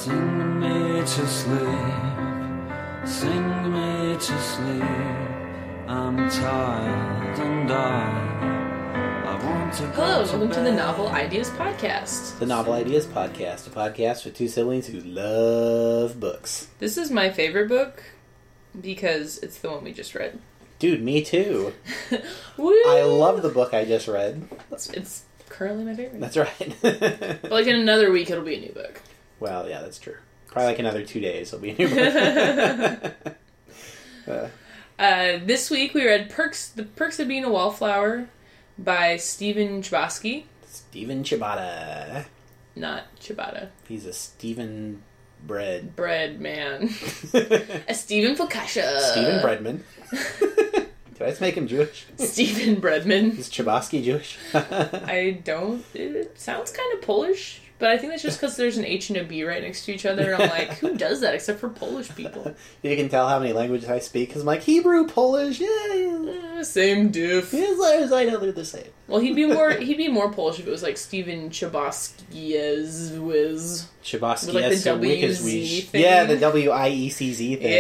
Sing me to sleep, sing me to sleep. I'm tired and I want to go Hello, to welcome to the bed. Novel Ideas Podcast. The Novel Ideas Podcast, a podcast with two siblings who love books. This is my favorite book because it's the one we just read. Dude, me too. Woo! I love the book I just read. It's currently my favorite. That's right. But like in another week, it'll be a new book. Well, yeah, that's true. Probably like another 2 days it'll be a new book. This week we read The Perks of Being a Wallflower by Stephen Chbosky. Stephen Chibata. Not Chibata. He's a Stephen Bread. Bread man. A Stephen Focaccia. Stephen Breadman. Did I just make him Jewish? Stephen Breadman. Is Chbosky Jewish? I don't... It sounds kind of Polish. But I think that's just because there's an H and a B right next to each other. And I'm like, who does that except for Polish people? You can tell how many languages I speak because I'm like Hebrew, Polish, yeah. Same diff. Yes, I know they're the same. Well, he'd be more Polish if it was like Stephen Chbosky with Chbosky, like the so WZ thing. Yeah, the WIECZ thing.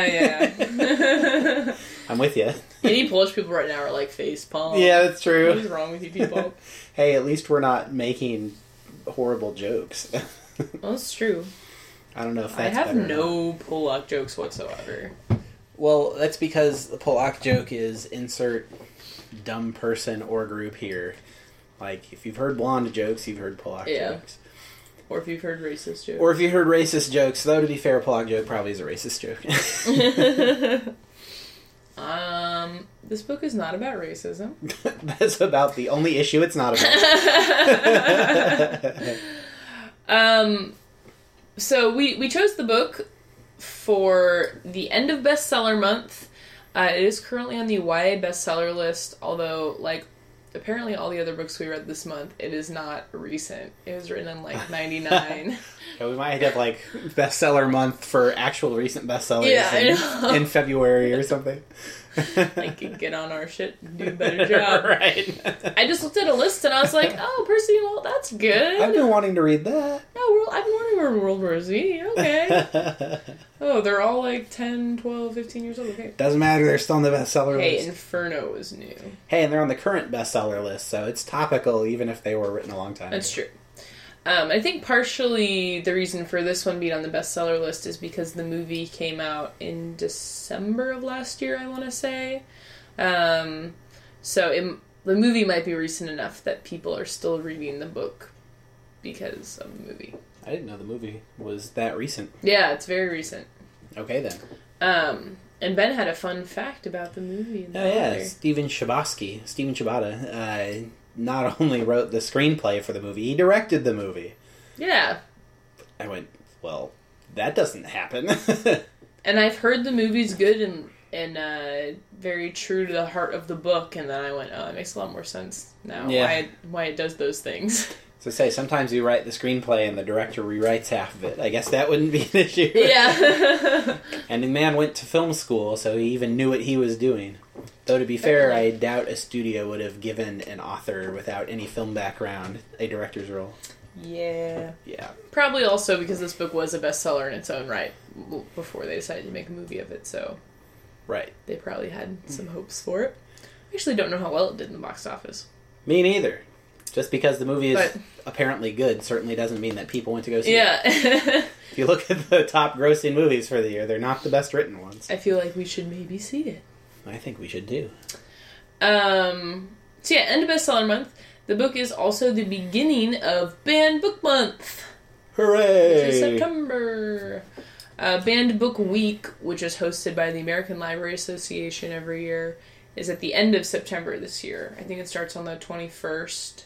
Yeah. I'm with you. Any Polish people right now are like face palm. Yeah, that's true. What is wrong with you people? Hey, at least we're not making horrible jokes. Well, it's true. I don't know if I that's have better or not. no Polak jokes whatsoever. Well, that's because the Polak joke is insert dumb person or group here. Like, if you've heard blonde jokes, you've heard Polak jokes. Or if you've heard racist jokes. Or if you heard racist jokes, though to be fair, a Polak joke probably is a racist joke. This book is not about racism. That's about the only issue it's not about. So we chose the book for the end of bestseller month. It is currently on the YA bestseller list, although, like, apparently all the other books we read this month, it is not recent. It was written in, like, 99. Yeah, we might have, like, bestseller month for actual recent bestsellers in February or something. Like, get on our shit and do a better job. Right. I just looked at a list and I was like, oh, Percy, well, that's good. I've been wanting to read that. No, I've been wanting to read World War Z. Okay. Oh, they're all like 10, 12, 15 years old. Okay. Doesn't matter, they're still on the bestseller Hey, list. Inferno is new. Hey, and they're on the current bestseller list, so it's topical even if they were written a long time ago. That's true. I think partially the reason for this one being on the bestseller list is because the movie came out in December of last year, I want to say. The movie might be recent enough that people are still reading the book because of the movie. I didn't know the movie was that recent. Yeah, it's very recent. Okay, then. And Ben had a fun fact about the movie. Oh, yeah, Stephen Chibata, not only wrote the screenplay for the movie, he directed the movie. Yeah. I went, well, that doesn't happen. And I've heard the movie's good and very true to the heart of the book, and then I went, oh, it makes a lot more sense now why it does those things. So say, sometimes you write the screenplay and the director rewrites half of it. I guess that wouldn't be an issue. Yeah. And the man went to film school, so he even knew what he was doing. Though to be fair, I doubt a studio would have given an author without any film background a director's role. Yeah. Yeah. Probably also because this book was a bestseller in its own right before they decided to make a movie of it, so Right. they probably had some hopes for it. I actually don't know how well it did in the box office. Me neither. Just because the movie is apparently good certainly doesn't mean that people went to go see it. Yeah. If you look at the top grossing movies for the year, they're not the best written ones. I feel like we should maybe see it. I think we should do. So yeah, end of bestseller month. The book is also the beginning of Banned Book Month. Hooray! Which is September. Banned Book Week, which is hosted by the American Library Association every year, is at the end of September this year. I think it starts on the 21st.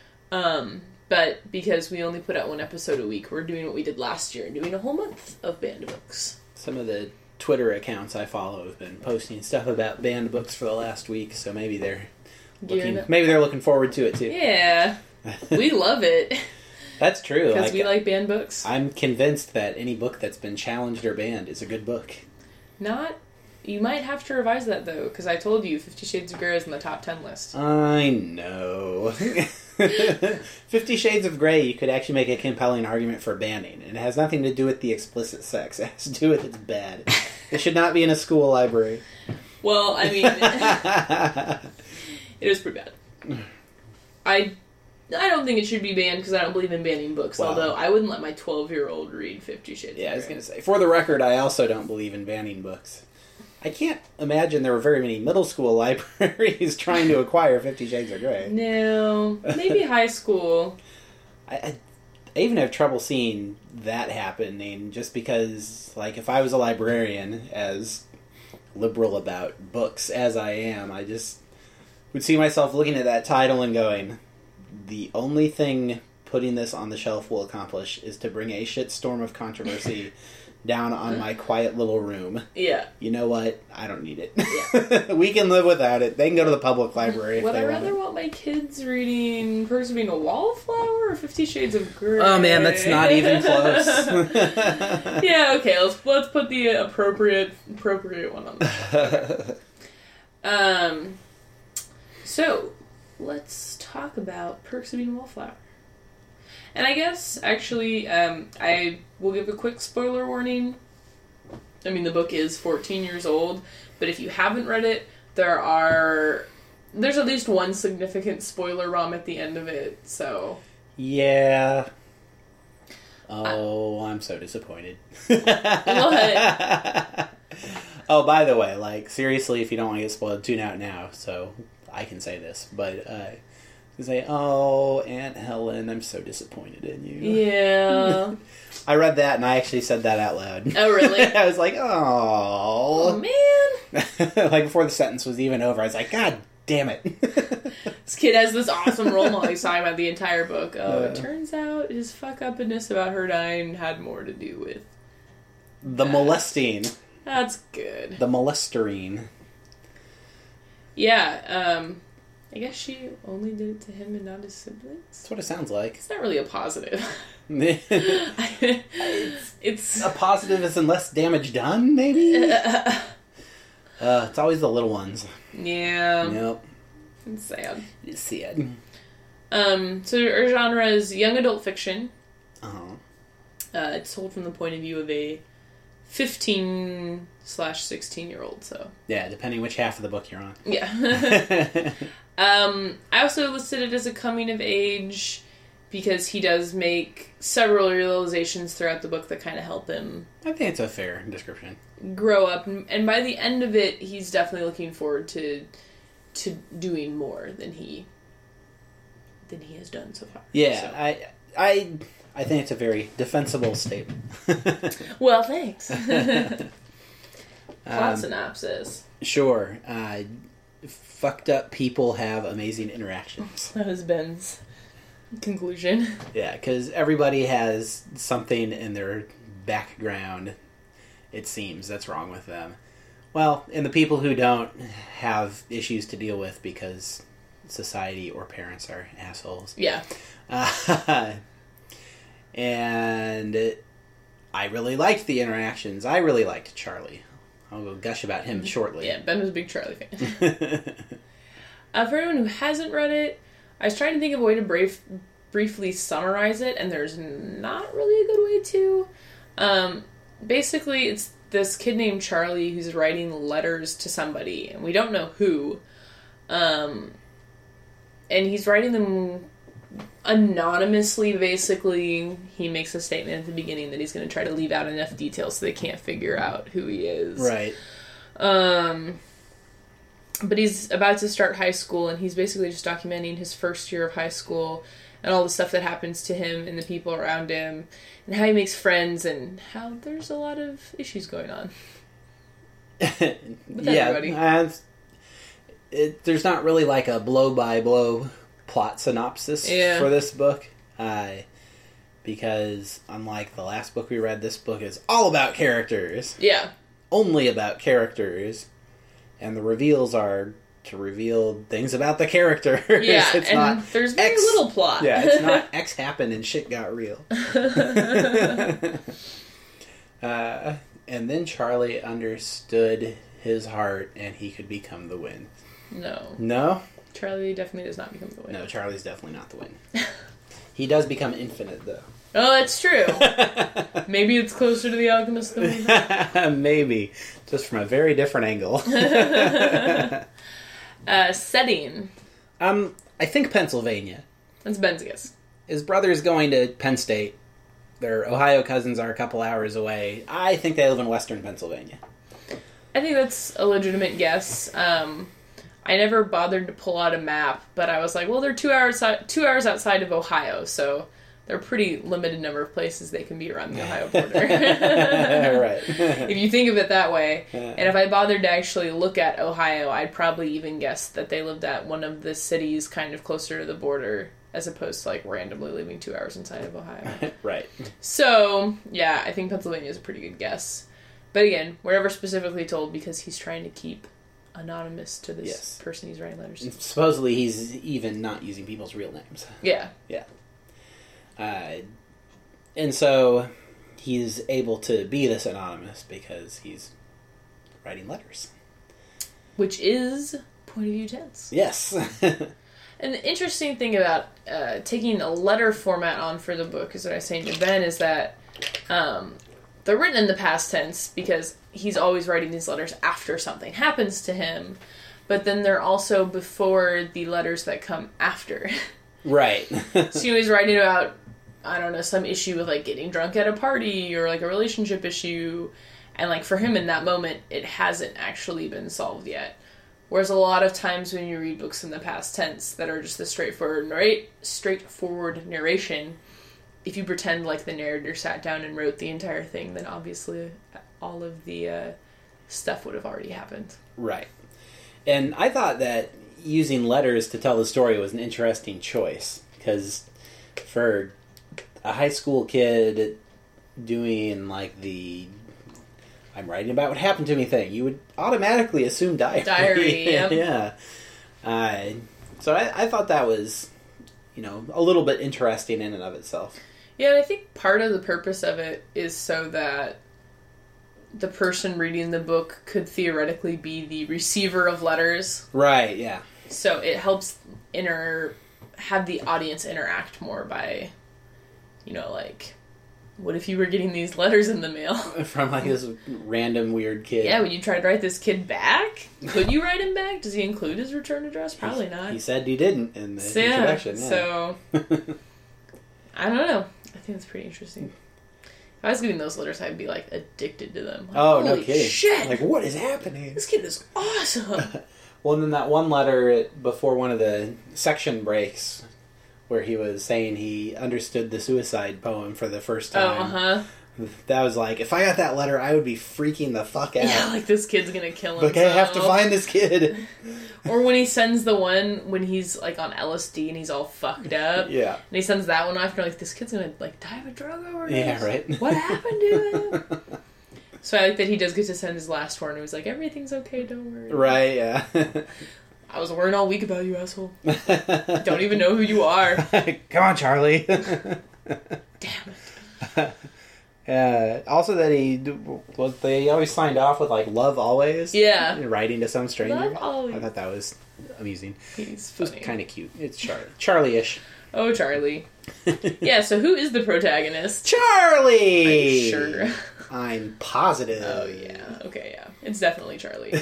But because we only put out one episode a week, we're doing what we did last year, doing a whole month of banned books. Some of the Twitter accounts I follow have been posting stuff about banned books for the last week, so maybe they're looking forward to it too. Yeah. We love it. That's true. Because we like banned books. I'm convinced that any book that's been challenged or banned is a good book. You might have to revise that, though, because I told you 50 Shades of Grey is in the top 10 list. I know. 50 Shades of Grey, you could actually make a compelling argument for banning. And it has nothing to do with the explicit sex. It has to do with it's bad. It should not be in a school library. Well, I mean, it is pretty bad. I don't think it should be banned because I don't believe in banning books, Well, although I wouldn't let my 12-year-old read 50 Shades of Grey. Yeah, I was going to say. For the record, I also don't believe in banning books. I can't imagine there were very many middle school libraries trying to acquire 50 Shades of Grey. No, maybe high school. I even have trouble seeing that happening just because, like, if I was a librarian, as liberal about books as I am, I just would see myself looking at that title and going, the only thing putting this on the shelf will accomplish is to bring a shitstorm of controversy down on my quiet little room. Yeah. You know what? I don't need it. Yeah. We can live without it. They can go to the public library if Would they I want. rather want my kids reading Perks of Being a Wallflower or 50 Shades of Grey? Oh man, that's not even close. Yeah, okay, let's put the appropriate one on there. So, let's talk about Perks of Being a Wallflower. And I guess, actually, I will give a quick spoiler warning. I mean, the book is 14 years old, but if you haven't read it, there's at least one significant spoiler ROM at the end of it, so... Yeah. Oh, I'm so disappointed. What? Oh, by the way, like, seriously, if you don't want to get spoiled, tune out now, so I can say this, but, say, oh, Aunt Helen, I'm so disappointed in you. Yeah. I read that and I actually said that out loud. Oh, really? I was like, oh. Man. Like, before the sentence was even over, I was like, God damn it. This kid has this awesome role model he's talking about the entire book. Oh, it turns out his fuck-upness about her dying had more to do with... The molesting. That's good. The molestering. Yeah, I guess she only did it to him and not his siblings. That's what it sounds like. It's not really a positive. It's a positive as in less damage done, maybe? It's always the little ones. Yeah. Yep. It's sad. It's sad. So our genre is young adult fiction. Uh-huh. It's told from the point of view of a 15/16-year-old, so... Yeah, depending which half of the book you're on. Yeah. I also listed it as a coming of age because he does make several realizations throughout the book that kind of help him. I think it's a fair description. Grow up, and by the end of it, he's definitely looking forward to doing more than he has done so far. Yeah, so. I think it's a very defensible statement. Well, thanks. Plot synopsis. Sure. Fucked up people have amazing interactions. That was Ben's conclusion. Yeah, because everybody has something in their background, it seems, that's wrong with them. Well, and the people who don't have issues to deal with because society or parents are assholes. Yeah. And I really liked the interactions. I really liked Charlie. I'll go gush about him shortly. Yeah, Ben was a big Charlie fan. For anyone who hasn't read it, I was trying to think of a way to briefly summarize it, and there's not really a good way to. Basically, it's this kid named Charlie who's writing letters to somebody, and we don't know who. And he's writing them anonymously, basically. He makes a statement at the beginning that he's going to try to leave out enough details so they can't figure out who he is. Right. But he's about to start high school, and he's basically just documenting his first year of high school and all the stuff that happens to him and the people around him, and how he makes friends, and how there's a lot of issues going on with everybody. There's not really like a blow-by-blow plot synopsis for this book, because unlike the last book we read, this book is all about characters. Yeah. Only about characters. And the reveals are to reveal things about the characters. Yeah, it's and not there's very little plot. Yeah, it's not X happened and shit got real. And then Charlie understood his heart and he could become the wind. No. No? Charlie definitely does not become the Wing. No, Charlie's definitely not the Wing. He does become infinite, though. Oh, that's true. Maybe it's closer to the Alchemist than we know. Maybe. Just from a very different angle. Setting. I think Pennsylvania. That's Ben's guess. His brother's going to Penn State. Their Ohio cousins are a couple hours away. I think they live in western Pennsylvania. I think that's a legitimate guess. I never bothered to pull out a map, but I was like, well, they're 2 hours outside of Ohio, so they're a pretty limited number of places they can be around the Ohio border. Right. If you think of it that way. And if I bothered to actually look at Ohio, I'd probably even guess that they lived at one of the cities kind of closer to the border, as opposed to, like, randomly living 2 hours inside of Ohio. Right. So, yeah, I think Pennsylvania is a pretty good guess. But again, we're never specifically told because he's trying to keep anonymous to this person he's writing letters to. And supposedly he's even not using people's real names. Yeah. Yeah. And so he's able to be this anonymous because he's writing letters. Which is point of view tense. Yes. And the interesting thing about taking a letter format on for the book is what I was saying to Ben is that they're written in the past tense because he's always writing these letters after something happens to him, but then they're also before the letters that come after. Right. So he's writing about, I don't know, some issue with, like, getting drunk at a party or, like, a relationship issue, and, like, for him in that moment, it hasn't actually been solved yet. Whereas a lot of times when you read books in the past tense that are just the straightforward narration, if you pretend like the narrator sat down and wrote the entire thing, then obviously all of the stuff would have already happened. Right. And I thought that using letters to tell the story was an interesting choice, because for a high school kid doing, like, the I'm writing about what happened to me thing, you would automatically assume diary. Yep. Yeah. So I thought that was, a little bit interesting in and of itself. Yeah, and I think part of the purpose of it is so that the person reading the book could theoretically be the receiver of letters. Right, yeah. So it helps have the audience interact more by, like, what if you were getting these letters in the mail? From, like, this random weird kid. Yeah, would you try to write this kid back? Could you write him back? Does he include his return address? Probably not. He said he didn't in the introduction. Yeah. So, I don't know. I think it's pretty interesting. If I was getting those letters, I'd be, like, addicted to them. Like, oh, no kidding. Shit! Like, what is happening? This kid is awesome! Well, and then that one letter before one of the section breaks where he was saying he understood the suicide poem for the first time. Oh, uh-huh. That was like, if I got that letter, I would be freaking the fuck out. Yeah, like, this kid's gonna kill himself. Like, I have to find this kid. Or when he sends the one when he's, like, on LSD and he's all fucked up. Yeah. And he sends that one off, and you're like, this kid's gonna, like, die of a drug overdose. Yeah, right. What happened to him? So I like that he does get to send his last one, and he was like, everything's okay, don't worry. Right, yeah. I was worrying all week about you, asshole. Don't even know who you are. Come on, Charlie. Damn it. Also that they always signed off with, like, love always. Yeah. Writing to some stranger. Love always. I thought that was amusing. He's It was funny. kind of cute. It's Charlie-ish. Oh, Charlie. Yeah, so who is the protagonist? Charlie! Are you sure? I'm positive. Oh, yeah. Okay, yeah. It's definitely Charlie.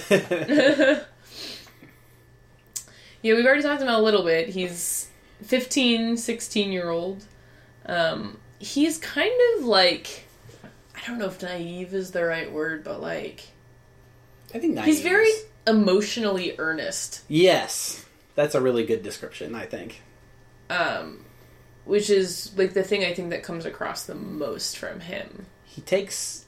Yeah, we've already talked about a little bit. He's 15, 16-year-old. He's kind of like, I don't know if naive is the right word, but like, I think naive. he's very emotionally earnest. Yes. That's a really good description, I think. Which is like the thing I think that comes across the most from him. He takes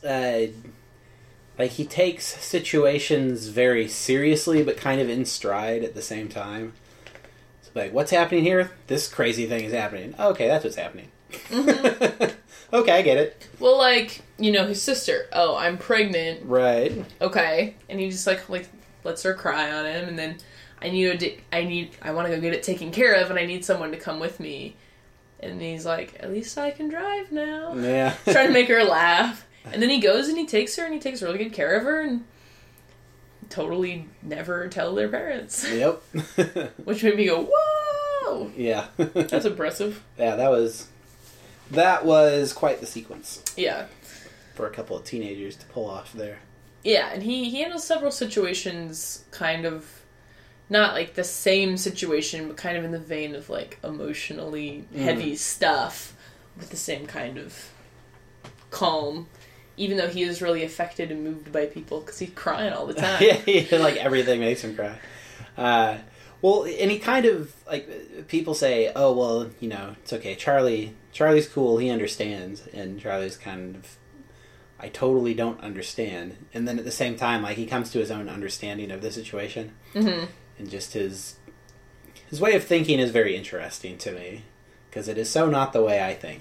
situations very seriously, but kind of in stride at the same time. So, like, what's happening here? This crazy thing is happening. Okay, that's what's happening. Mm-hmm. Okay, I get it. Well, like, his sister. Oh, I'm pregnant. Right. Okay. And he just, like lets her cry on him, and then I want to go get it taken care of, and I need someone to come with me. And he's like, at least I can drive now. Yeah. Trying to make her laugh. And then he goes and he takes her, and he takes really good care of her, and totally never tell their parents. Yep. Which made me go, whoa! Yeah. That's impressive. Yeah, that was quite the sequence. Yeah. For a couple of teenagers to pull off there. Yeah, and he handles several situations kind of, not like the same situation, but kind of in the vein of like emotionally heavy stuff with the same kind of calm, even though he is really affected and moved by people because he's crying all the time. Yeah, like everything makes him cry. Well, and he kind of, like, people say, oh, well, you know, it's okay, Charlie's cool, he understands, and Charlie's kind of, I totally don't understand. And then at the same time, like, he comes to his own understanding of the situation. Mm-hmm. And just his way of thinking is very interesting to me, because it is so not the way I think.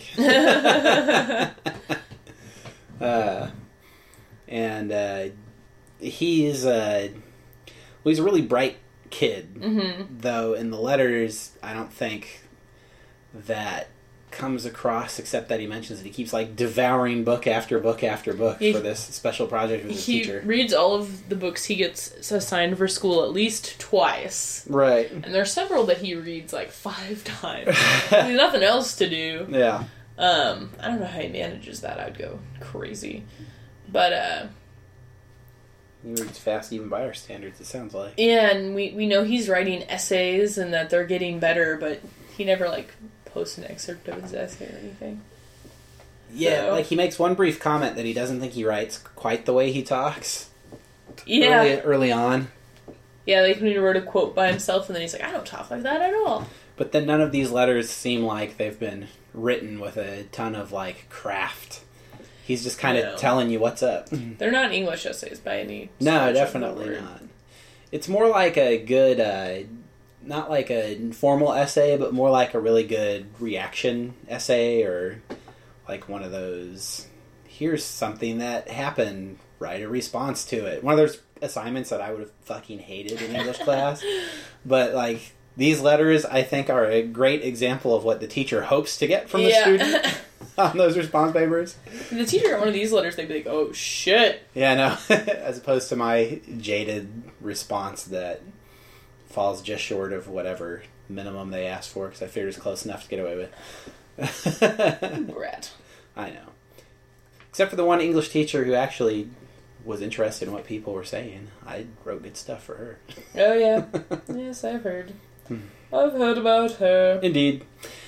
He's a really bright kid, though in the letters, I don't think that comes across, except that he mentions that he keeps like devouring book after book after book for this special project with his teacher. He reads all of the books he gets assigned for school at least twice. Right. And there are several that he reads like 5 times. There's nothing else to do. Yeah. I don't know how he manages that. I'd go crazy. But, he reads fast even by our standards, it sounds like. yeah, and we know he's writing essays and that they're getting better, but he never, like, posts an excerpt of his essay or anything. Yeah, so, like, he makes one brief comment that he doesn't think he writes quite the way he talks. Yeah. Early on. Yeah, like when he wrote a quote by himself and then he's like, I don't talk like that at all. But then none of these letters seem like they've been written with a ton of, like, craft. He's just kind of telling you what's up. They're not English essays by any No, definitely not. It's more like a good, not like a formal essay, but more like a really good reaction essay, or like one of those, here's something that happened, write a response to it. One of those assignments that I would have fucking hated in English class. But, like, these letters, I think, are a great example of what the teacher hopes to get from the student on those response papers. The teacher got one of these letters, they'd be like, oh, shit. Yeah, no. As opposed to my jaded response that falls just short of whatever minimum they asked for, because I figured it's close enough to get away with. Brat. I know. Except for the one English teacher who actually was interested in what people were saying. I wrote good stuff for her. Oh, yeah. Yes, I've heard. I've heard about her. Indeed.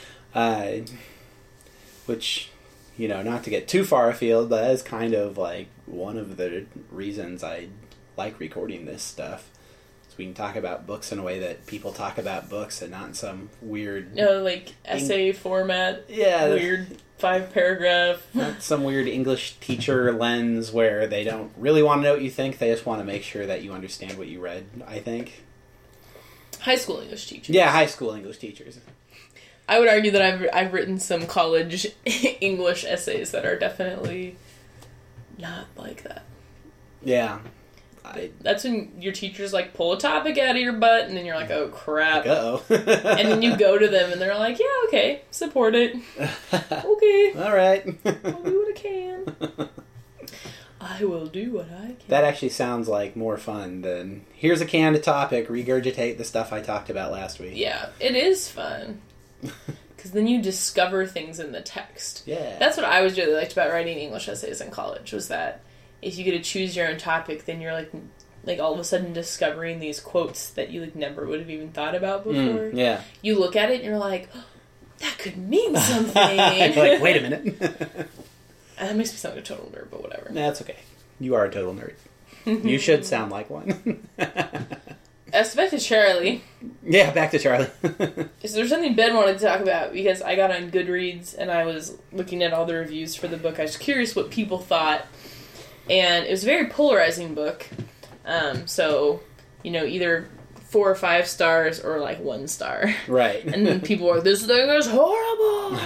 Which, you know, not to get too far afield, but that is kind of like one of the reasons I like recording this stuff. So we can talk about books in a way that people talk about books and not in some weird... No, like essay format. Yeah. Weird 5-paragraph. Not some weird English teacher lens where they don't really want to know what you think. They just want to make sure that you understand what you read, I think. High school English teachers. Yeah, high school English teachers. I would argue that I've written some college English essays that are definitely not like that. Yeah. That's when your teachers like pull a topic out of your butt and then you're like, oh crap. Uh-oh. And then you go to them and they're like, yeah, okay, support it. Okay. Alright. I'll do what I can. I will do what I can. That actually sounds like more fun than, here's a canned topic, regurgitate the stuff I talked about last week. Yeah, it is fun. Because then you discover things in the text. Yeah. That's what I always really liked about writing English essays in college, was that if you get to choose your own topic, then you're like all of a sudden discovering these quotes that you like never would have even thought about before. Yeah. You look at it and you're like, oh, that could mean something. Like, wait a minute. And that makes me sound like a total nerd, but whatever. That's okay. You are a total nerd. You should sound like one. Back to Charlie. Yeah, back to Charlie. So there's something Ben wanted to talk about, because I got on Goodreads and I was looking at all the reviews for the book. I was curious what people thought. And it was a very polarizing book. So, you know, either 4 or 5 stars or like 1 star. Right. And then people were like, this thing is horrible!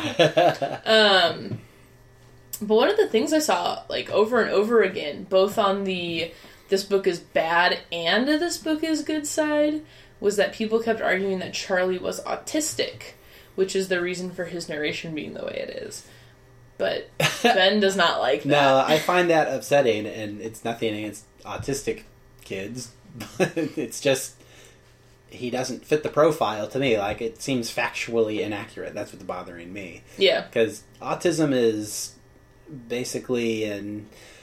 But one of the things I saw, like, over and over again, both on the this book is bad and this book is good side, was that people kept arguing that Charlie was autistic, which is the reason for his narration being the way it is. But Ben does not like that. No, I find that upsetting, and it's nothing against autistic kids. But it's just, he doesn't fit the profile to me. Like, it seems factually inaccurate. That's what's bothering me. Yeah. Because autism is basically an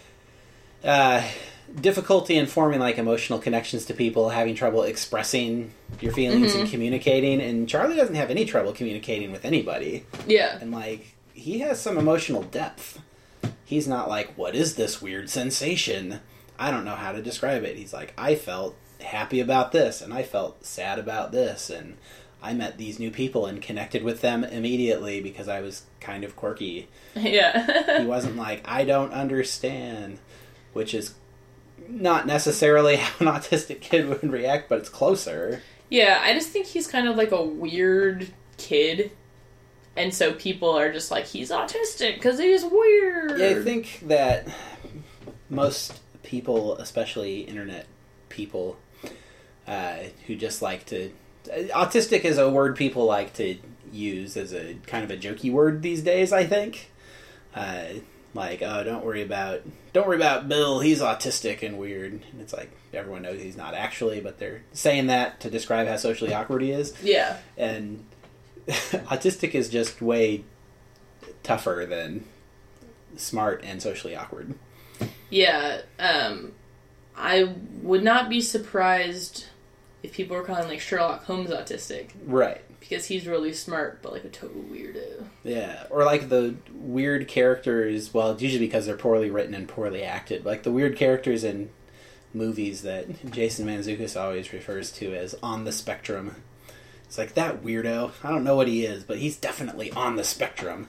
difficulty in forming, like, emotional connections to people, having trouble expressing your feelings and communicating. And Charlie doesn't have any trouble communicating with anybody. Yeah. And, like, he has some emotional depth. He's not like, what is this weird sensation? I don't know how to describe it. He's like, I felt happy about this, and I felt sad about this, and I met these new people and connected with them immediately because I was kind of quirky. Yeah. He wasn't like, I don't understand, which is not necessarily how an autistic kid would react, but it's closer. Yeah, I just think he's kind of like a weird kid. And so people are just like, he's autistic because he's weird. Yeah, I think that most people, especially internet people, who just like to... Autistic is a word people like to use as a kind of a jokey word these days, I think. Like, oh, don't worry about Bill, he's autistic and weird. And it's like, everyone knows he's not actually, but they're saying that to describe how socially awkward he is. Yeah. And autistic is just way tougher than smart and socially awkward. Yeah, I would not be surprised if people were calling, like, Sherlock Holmes autistic. Right. Because he's really smart, but, like, a total weirdo. Yeah, or, like, the weird characters, well, it's usually because they're poorly written and poorly acted. Like, the weird characters in movies that Jason Mantzoukas always refers to as on the spectrum. It's like, that weirdo, I don't know what he is, but he's definitely on the spectrum.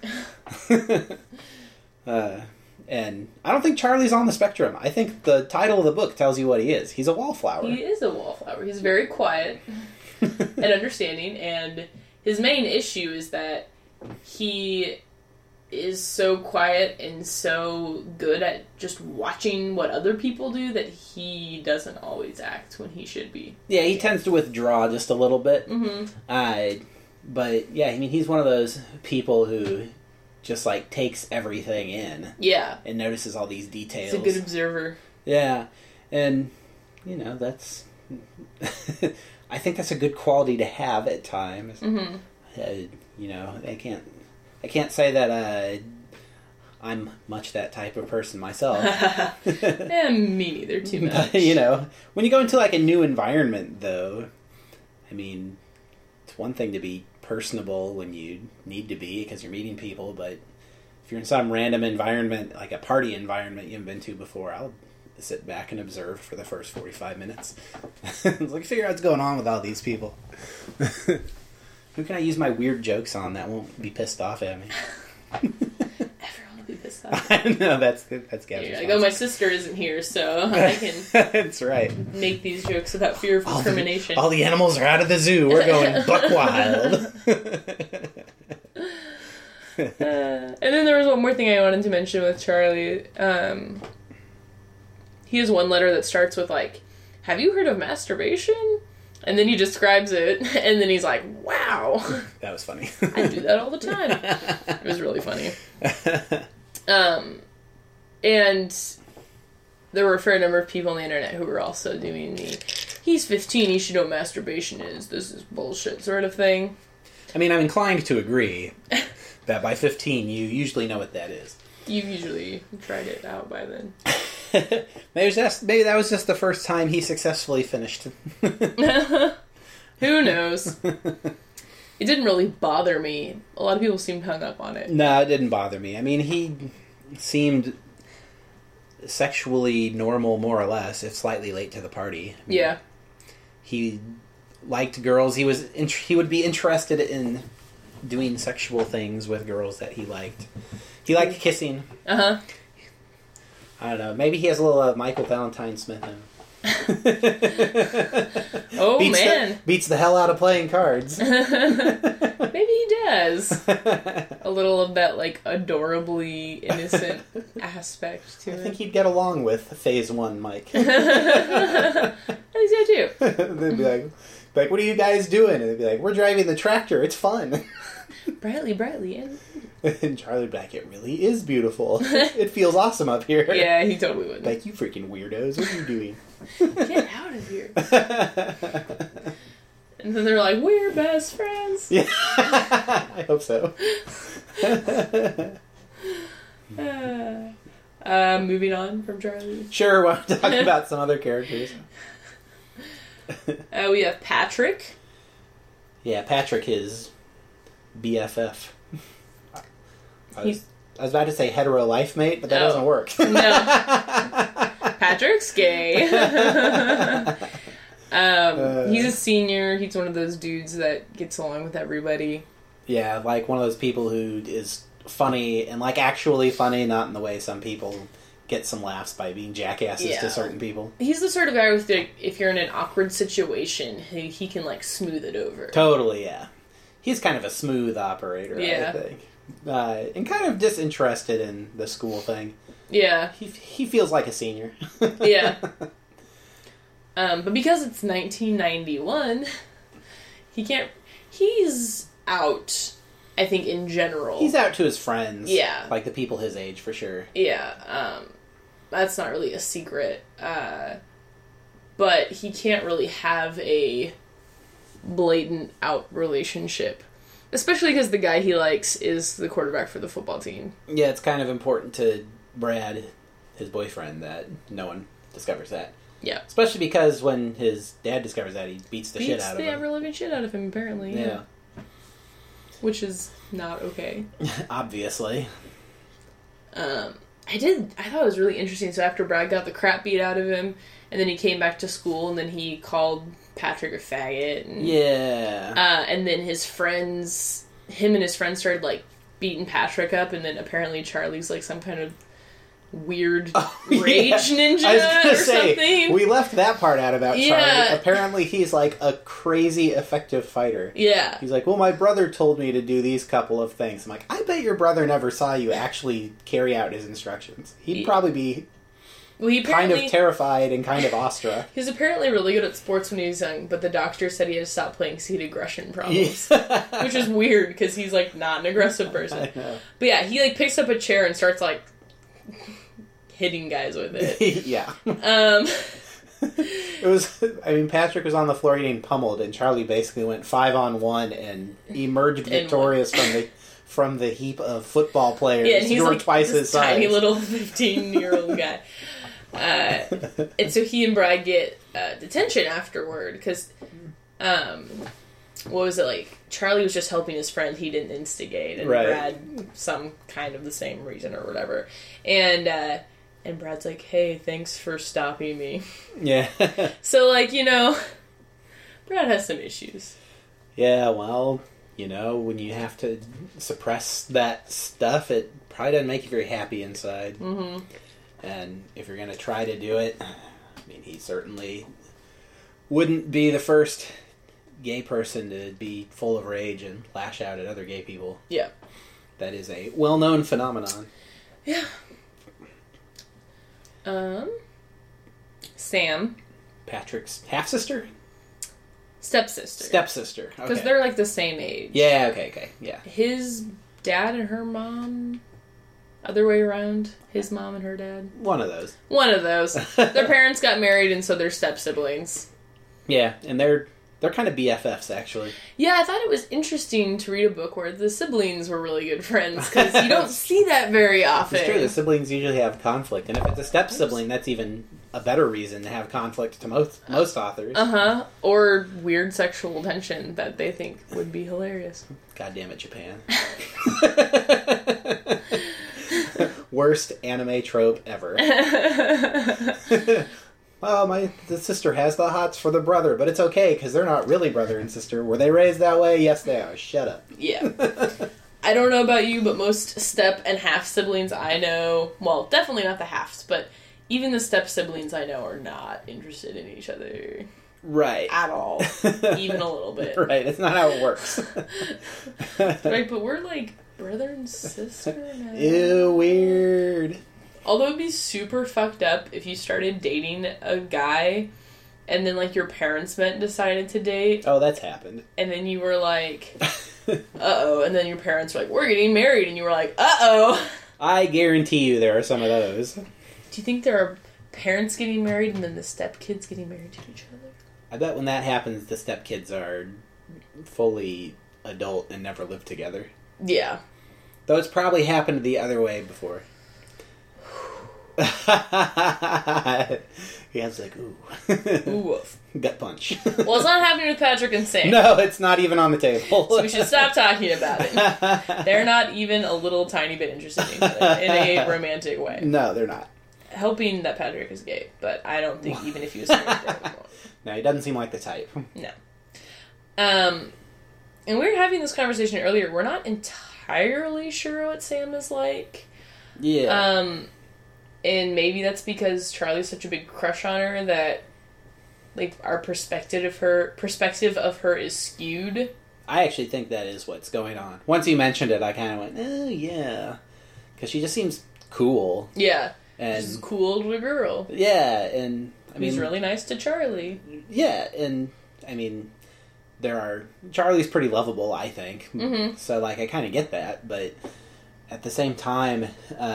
And I don't think Charlie's on the spectrum. I think the title of the book tells you what he is. He's a wallflower. He is a wallflower. He's very quiet and understanding, and his main issue is that he is so quiet and so good at just watching what other people do that he doesn't always act when he should be. Yeah, he tends to withdraw just a little bit. Mm-hmm. But, yeah, I mean, he's one of those people who just, like, takes everything in. Yeah. And notices all these details. He's a good observer. Yeah. And, you know, that's... I think that's a good quality to have at times. Mm-hmm. You know, I can't say that I'm much that type of person myself. Yeah, me neither, too much. But, you know, when you go into, like, a new environment, though, I mean, it's one thing to be personable when you need to be because you're meeting people, but if you're in some random environment, like a party environment you haven't been to before, I'll sit back and observe for the first 45 minutes. Like, figure out what's going on with all these people. Who can I use my weird jokes on that won't be pissed off at me? Everyone will be pissed off. I know, that's Gab's Like, oh, my sister isn't here, so I can that's right. make these jokes without fear of discrimination. All the animals are out of the zoo. We're going buck wild. And then there was one more thing I wanted to mention with Charlie. He has one letter that starts with, like, have you heard of masturbation? And then he describes it, and then he's like, wow. That was funny. I do that all the time. It was really funny. And there were a fair number of people on the internet who were also doing the, he's 15, he should know what masturbation is, this is bullshit sort of thing. I mean, I'm inclined to agree that by 15 you usually know what that is. You've usually tried it out by then. Maybe that was just the first time he successfully finished. Who knows? It didn't really bother me. A lot of people seemed hung up on it. No, it didn't bother me. I mean, he seemed sexually normal, more or less, if slightly late to the party. I mean, Yeah. He liked girls. He would be interested in doing sexual things with girls that he liked. He liked kissing. Uh-huh. I don't know. Maybe he has a little Michael Valentine Smith in him. Oh, man. Beats the hell out of playing cards. Maybe he does. A little of that, like, adorably innocent aspect to I it. think he'd get along with Phase 1 Mike. I think so, too. They'd be like, what are you guys doing? And they'd be like, we're driving the tractor. It's fun. Brightly. And Charlie would be like, it really is beautiful. It feels awesome up here. Yeah, he totally would. Like, you freaking weirdos. What are you doing? Get out out of here. And then they're like, we're best friends. Yeah, I hope so. Moving on from Charlie. Sure, we'll talk about some other characters. We have Patrick. Yeah, Patrick, his BFF. I was about to say hetero life mate, but that doesn't work. No. Patrick's gay. He's a senior. He's one of those dudes that gets along with everybody. Yeah, like one of those people who is funny and like actually funny, not in the way some people get some laughs by being jackasses to certain people. He's the sort of guy with if you're in an awkward situation, he can like smooth it over. Totally, yeah. He's kind of a smooth operator, I think. And kind of disinterested in the school thing. Yeah. He feels like a senior. Yeah. But because it's 1991, he's out, I think, in general. He's out to his friends. Yeah. Like the people his age, for sure. Yeah. That's not really a secret. But he can't really have a blatant out relationship. Especially because the guy he likes is the quarterback for the football team. Yeah, it's kind of important to Brad, his boyfriend, that no one discovers that. Yeah. Especially because when his dad discovers that, he beats the shit out of him. The ever-living shit out of him, apparently. Yeah. Which is not okay. Obviously. I thought it was really interesting. So after Brad got the crap beat out of him, and then he came back to school, and then he called Patrick a faggot. And, and then him and his friends started, like, beating Patrick up, and then apparently Charlie's, like, some kind of weird rage ninja or something. We left that part out about Charlie. Apparently he's, like, a crazy effective fighter. Yeah. He's like, well, my brother told me to do these couple of things. I'm like, I bet your brother never saw you actually carry out his instructions. He'd probably be... Well, kind of terrified and kind of awestruck. He was apparently really good at sports when he was young, but the doctor said he had to stop playing because he had aggression problems. Which is weird, because he's, like, not an aggressive person. I know. But yeah, he, like, picks up a chair and starts, like, hitting guys with it. Yeah. It was, I mean, Patrick was on the floor getting pummeled, and Charlie basically went 5-on-1 and emerged victorious from the heap of football players. Yeah, and he's like twice this his size. tiny little 15-year-old guy. And so he and Brad get detention afterward because, what was it like? Charlie was just helping his friend; he didn't instigate, and Brad some kind of the same reason or whatever. And Brad's like, "Hey, thanks for stopping me." Yeah. So, like, you know, Brad has some issues. Yeah, well, you know, when you have to suppress that stuff, it probably doesn't make you very happy inside. Mm-hmm. And if you're going to try to do it, I mean, he certainly wouldn't be the first gay person to be full of rage and lash out at other gay people. Yeah. That is a well-known phenomenon. Yeah. Sam. Patrick's half-sister? Stepsister. Stepsister. Okay. Because they're, like, the same age. Yeah, okay, yeah. His dad and her mom... Other way around? His mom and her dad? One of those. Their parents got married, and so they're step-siblings. Yeah, and they're kind of BFFs, actually. Yeah, I thought it was interesting to read a book where the siblings were really good friends, because you don't see that very often. It's true, the siblings usually have conflict, and if it's a step-sibling, that's even a better reason to have conflict to most authors. Uh-huh. Or weird sexual tension that they think would be hilarious. God damn it, Japan. Worst anime trope ever. Well, the sister has the hots for the brother, but it's okay, because they're not really brother and sister. Were they raised that way? Yes, they are. Shut up. Yeah. I don't know about you, but most step and half siblings I know, well, definitely not the halves, but even the step siblings I know are not interested in each other. Right. At all. Even a little bit. Right, it's not how it works. Right, but we're like brother and sister now. Ew, weird. Although it'd be super fucked up if you started dating a guy and then, like, your parents met and decided to date. Oh, that's happened. And then you were like, uh-oh. And then your parents were like, we're getting married. And you were like, uh-oh. I guarantee you there are some of those. Do you think there are parents getting married and then the stepkids getting married to each other. I bet when that happens, the stepkids are fully adult and never live together. Yeah. Though it's probably happened the other way before. Ian's like, ooh. Ooh, woof. Gut punch. Well, it's not happening with Patrick and Sam. No, it's not even on the table. So we should stop talking about it. They're not even a little tiny bit interested in each other in a romantic way. No, they're not. Hoping that Patrick is gay, but I don't think even if he was straight, they won't. No, he doesn't seem like the type. No. And we were having this conversation earlier. We're not entirely sure what Sam is like. Yeah. And maybe that's because Charlie's such a big crush on her that, like, our perspective of her is skewed. I actually think that is what's going on. Once you mentioned it, I kind of went, oh, yeah. Because she just seems cool. Yeah. And She's a cool little girl. yeah, and I mean... He's really nice to Charlie. Yeah, and, I mean, Charlie's pretty lovable, I think. Mm-hmm. So, like, I kind of get that, but at the same time,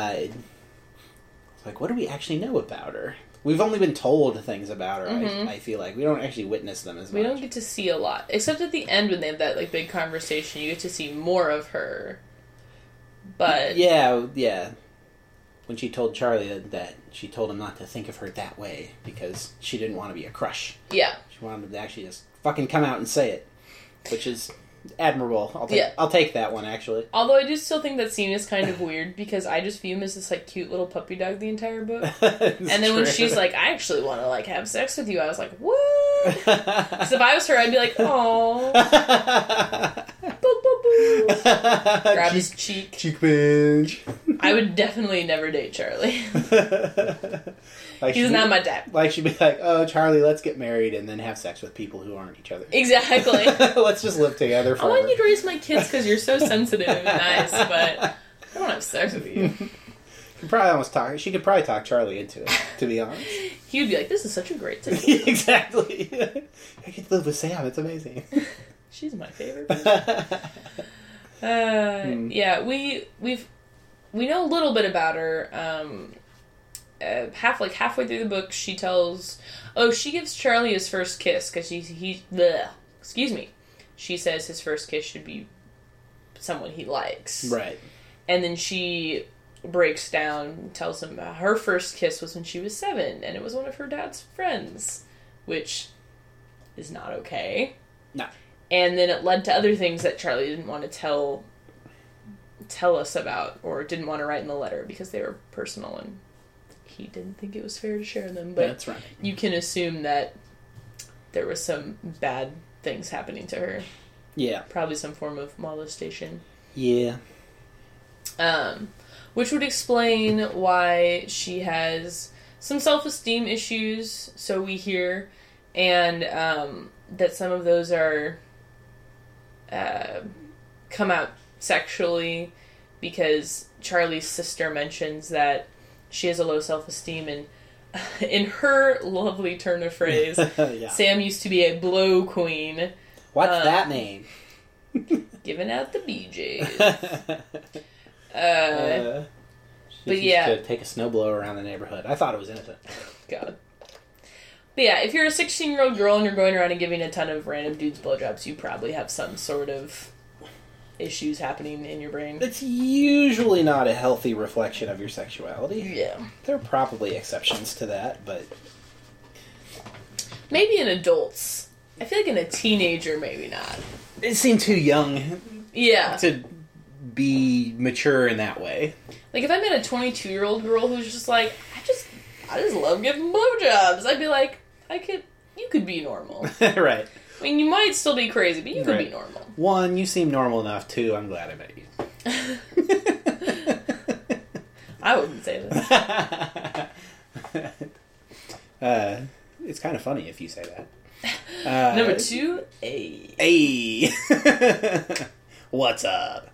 like, what do we actually know about her? We've only been told things about her, Mm-hmm. I feel like. We don't actually witness them as much. We don't get to see a lot. Except at the end when they have that, like, big conversation, you get to see more of her. But... Yeah. When she told Charlie that she told him not to think of her that way because she didn't want to be a crush. Yeah. She wanted him to actually just fucking come out and say it, which is admirable. Yeah. I'll take that one, actually. Although I do still think that scene is kind of weird because I just view him as this, like, cute little puppy dog the entire book. And then when she's like, I actually want to, like, have sex with you, I was like, what? Because if I was her, I'd be like, oh. Boop, boop, boop. Grab his cheek. Cheek pinch. I would definitely never date Charlie. Like He's not my type. Like, she'd be like, oh, Charlie, let's get married and then have sex with people who aren't each other. Exactly. Let's just live together I forever. want you to raise my kids because you're so sensitive and nice, but I don't want to have sex with you. She could probably talk Charlie into it, to be honest. He would be like, this is such a great time. Exactly. I get to live with Sam, it's amazing. She's my favorite person. Yeah, we know a little bit about her. Halfway through the book, she gives Charlie his first kiss because she says his first kiss should be someone he likes. Right. And then she breaks down and tells him about her first kiss was when she was 7 and it was one of her dad's friends, which is not okay. No. And then it led to other things that Charlie didn't want to tell us about or didn't want to write in the letter because they were personal and he didn't think it was fair to share them. But that's right. You can assume that there was some bad things happening to her. Yeah. Probably some form of molestation. Yeah. Which would explain why she has some self-esteem issues, so we hear, and that some of those are come out sexually because Charlie's sister mentions that she has a low self-esteem, and in her lovely turn of phrase, yeah. Sam used to be a blow queen. What's that mean? Giving out the BJs. She but used yeah, to take a snowblower around the neighborhood. I thought it was innocent. God. But yeah, if you're a 16-year-old girl and you're going around and giving a ton of random dudes blowjobs, you probably have some sort of issues happening in your brain. It's usually not a healthy reflection of your sexuality. Yeah. There are probably exceptions to that, but... Maybe in adults. I feel like in a teenager, maybe not. It seemed too young Yeah. to be mature in that way. Like, if I met a 22-year-old girl who's just like, I just love giving blowjobs, I'd be like, you could be normal. Right. I mean, you might still be crazy, but you could be normal. 1, you seem normal enough. 2, I'm glad I met you. I wouldn't say that. It's kind of funny if you say that. Number 2, A. Hey! What's up?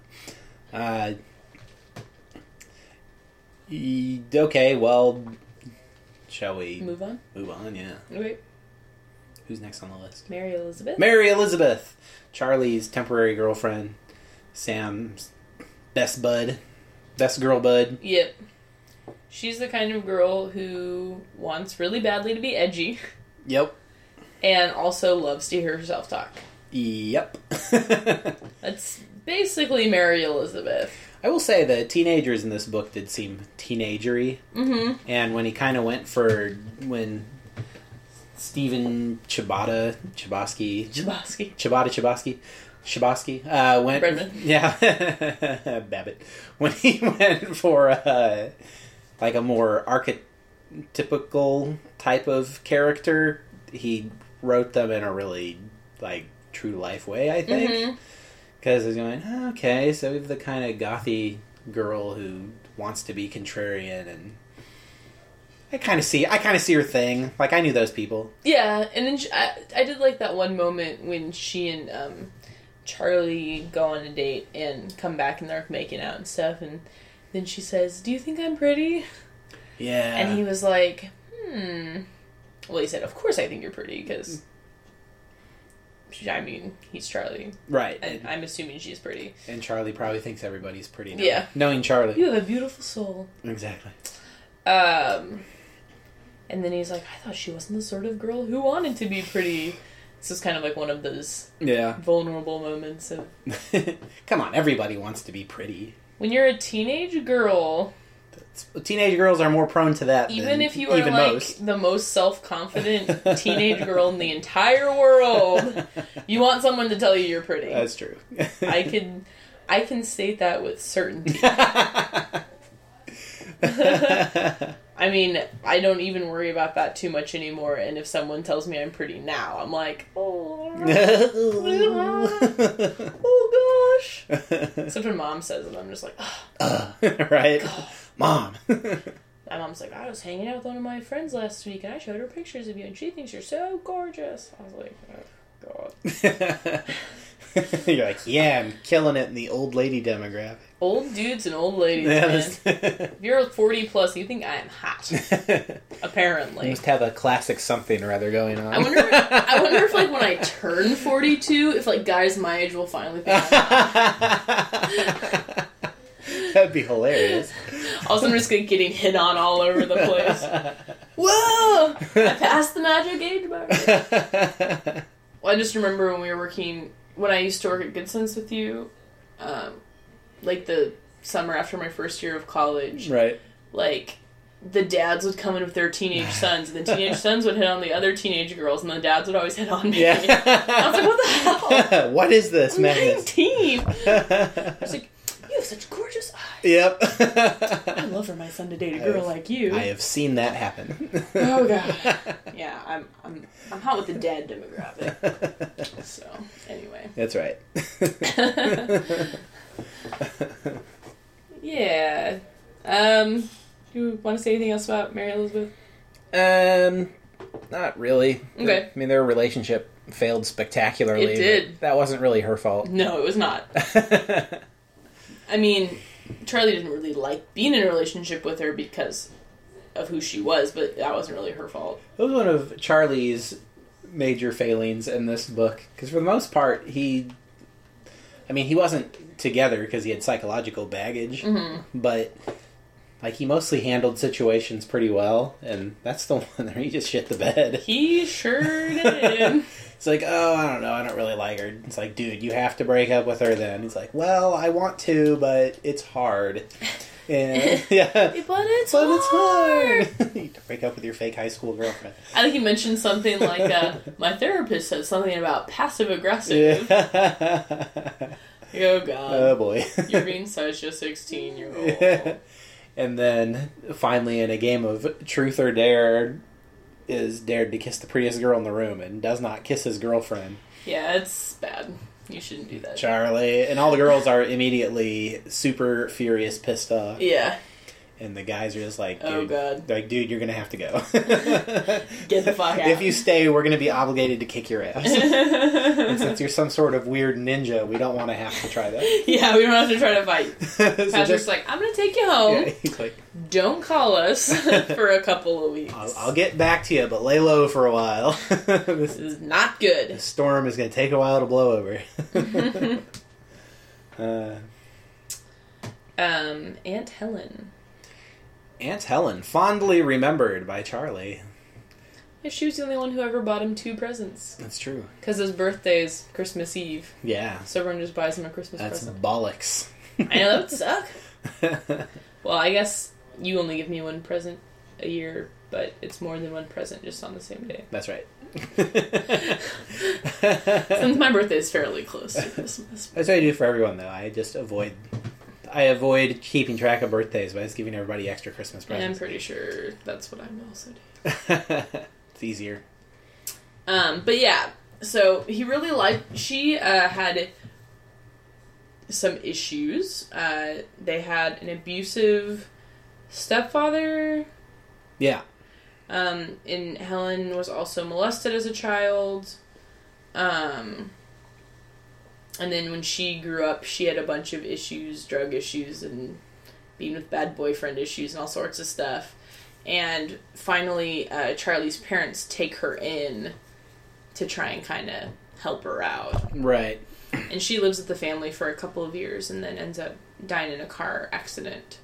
Okay, well, shall we... Move on? Move on, yeah. Okay. Who's next on the list? Mary Elizabeth? Mary Elizabeth! Charlie's temporary girlfriend. Sam's best bud. Best girl bud. Yep. She's the kind of girl who wants really badly to be edgy. Yep. And also loves to hear herself talk. Yep. That's basically Mary Elizabeth. I will say the teenagers in this book did seem teenagery. Mm-hmm. And when he kind of went for... When Stephen Chbosky went... Brendan. Yeah. Babbitt. When he went for like a more archetypical type of character, he wrote them in a really like true to life way, I think. Because he's going, okay, so we have the kind of gothy girl who wants to be contrarian, and I kind of see her thing. Like, I knew those people. Yeah, and then I did like that one moment when she and Charlie go on a date and come back and they're making out and stuff, and then she says, "Do you think I'm pretty?" Yeah. And he was like, Well, he said, "Of course I think you're pretty," because, I mean, he's Charlie. Right. And I'm assuming she's pretty. And Charlie probably thinks everybody's pretty now. Yeah. Knowing Charlie. You have a beautiful soul. Exactly. And then he's like, "I thought she wasn't the sort of girl who wanted to be pretty." This is kind of like one of those vulnerable moments of... Come on, everybody wants to be pretty. When you're a teenage girl... Teenage girls are more prone to that even than if you are like most. the most self-confident teenage girl in the entire world, you want someone to tell you you're pretty. That's true. I can state that with certainty. I mean, I don't even worry about that too much anymore, and if someone tells me I'm pretty now, I'm like, oh gosh. Except when Mom says it, I'm just like, right? God. Mom. My mom's like, "I was hanging out with one of my friends last week, and I showed her pictures of you, and she thinks you're so gorgeous." I was like, oh, God. You're like, yeah, I'm killing it in the old lady demographic. Old dudes and old ladies, man. If you're 40 plus, you think I am hot. Apparently. You must have a classic something or other going on. I wonder if, like, when I turn 42, if, like, guys my age will finally think I'm hot. That'd be hilarious. Also, I'm just getting hit on all over the place. Whoa! I passed the magic age bar. Well, I just remember when I used to work at Good Sense with you, like the summer after my first year of college. Right. Like, the dads would come in with their teenage sons, and the teenage sons would hit on the other teenage girls, and the dads would always hit on me. Yeah. I was like, what the hell? What is this, I'm man? 19! I was like, you have such gorgeous eyes. Yep. I'd love for my son to date a girl like you. I have seen that happen. Oh god. Yeah, I'm hot with the dad demographic. So, anyway. That's right. Yeah. You want to say anything else about Mary Elizabeth? Not really. Okay. I mean, their relationship failed spectacularly. It did. That wasn't really her fault. No, it was not. I mean, Charlie didn't really like being in a relationship with her because of who she was, but that wasn't really her fault. It was one of Charlie's major failings in this book. Because for the most part, he wasn't together because he had psychological baggage. Mm-hmm. But, like, he mostly handled situations pretty well. And that's the one where he just shit the bed. He sure did. It's like, oh, I don't know, I don't really like her. It's like, dude, you have to break up with her then. He's like, well, I want to, but it's hard. And, yeah. But it's hard. You have to break up with your fake high school girlfriend. I think he mentioned something like, my therapist said something about passive-aggressive. Yeah. Oh, God. Oh, boy. You're being such a 16-year-old. Yeah. And then, finally, in a game of Truth or Dare, is dared to kiss the prettiest girl in the room and does not kiss his girlfriend. Yeah, it's bad. You shouldn't do that. Charlie. And all the girls are immediately super furious, pissed off. Yeah. And the guys are just like, dude, oh, God. They're like, dude, you're going to have to go. Get the fuck out. If you stay, we're going to be obligated to kick your ass. And since you're some sort of weird ninja, we don't want to have to try that. Yeah, we don't have to try to fight. So Patrick's like, I'm going to take you home. Yeah, he's like, don't call us for a couple of weeks. I'll get back to you, but lay low for a while. This is not good. The storm is going to take a while to blow over. Aunt Helen. Aunt Helen, fondly remembered by Charlie. Yeah, she was the only one who ever bought him 2 presents. That's true. Because his birthday's Christmas Eve. Yeah. So everyone just buys him a Christmas That's present. bollocks. I know, that would suck. Well, I guess you only give me 1 present a year, but it's more than 1 present just on the same day. That's right. Since my birthday is fairly close to Christmas. That's what I do for everyone, though. I avoid keeping track of birthdays by just giving everybody extra Christmas And I'm presents. pretty sure that's what I'm also doing. It's easier. But yeah, so he really she had some issues. They had an abusive stepfather. Yeah. And Helen was also molested as a child. And then when she grew up, she had a bunch of issues, drug issues, and being with bad boyfriend issues and all sorts of stuff. And finally, Charlie's parents take her in to try and kind of help her out. Right. And she lives with the family for a couple of years and then ends up dying in a car accident.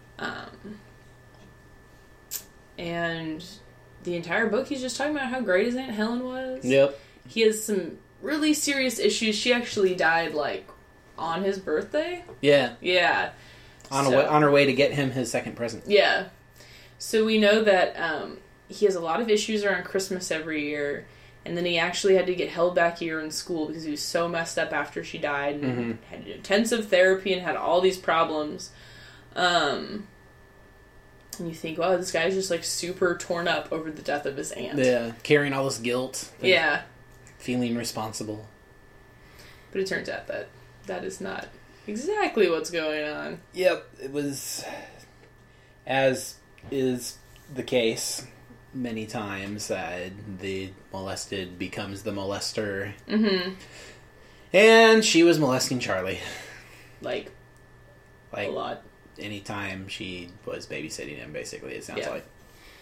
And the entire book, he's just talking about how great his Aunt Helen was. Yep. He has some really serious issues. She actually died, like, on his birthday. Yeah. Yeah. On her way to get him his second present. Yeah. So we know that he has a lot of issues around Christmas every year, and then he actually had to get held back a year in school because he was so messed up after she died and had intensive therapy and had all these problems. And you think, wow, this guy's just like super torn up over the death of his aunt. Yeah, carrying all this guilt. Yeah. Feeling responsible. But it turns out that that is not exactly what's going on. Yep, it was, as is the case many times, the molested becomes the molester. Mm-hmm. And she was molesting Charlie. Like a lot. Anytime she was babysitting him, basically, it sounds like.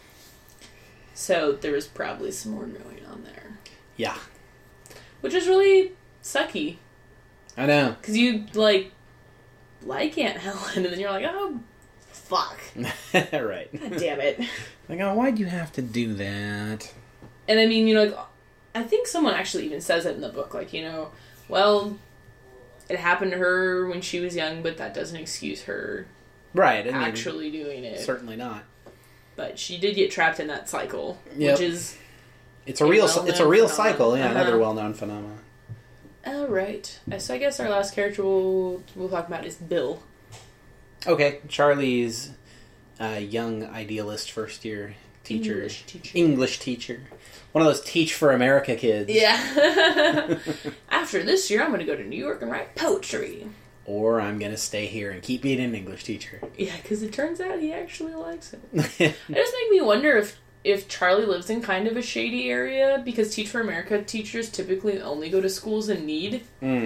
So there was probably some more going on there. Yeah. Which is really sucky. I know. Because you, like Aunt Helen, and then you're like, oh, fuck. Right. God damn it. Like, oh, why'd you have to do that? And I mean, you know, like, I think someone actually even says it in the book, like, you know, well, it happened to her when she was young, but that doesn't excuse her right, actually doing it. Certainly not. But she did get trapped in that cycle, Yep. which is it's a real phenomenon. cycle. Yeah, another well-known phenomenon. Oh, right. So I guess our last character we'll talk about is Bill. Okay, Charlie's young idealist first-year teacher. English teacher. One of those Teach for America kids. Yeah. After this year, I'm going to go to New York and write poetry. Or I'm going to stay here and keep being an English teacher. Yeah, because it turns out he actually likes it. It just makes me wonder if Charlie lives in kind of a shady area, because Teach for America teachers typically only go to schools in need.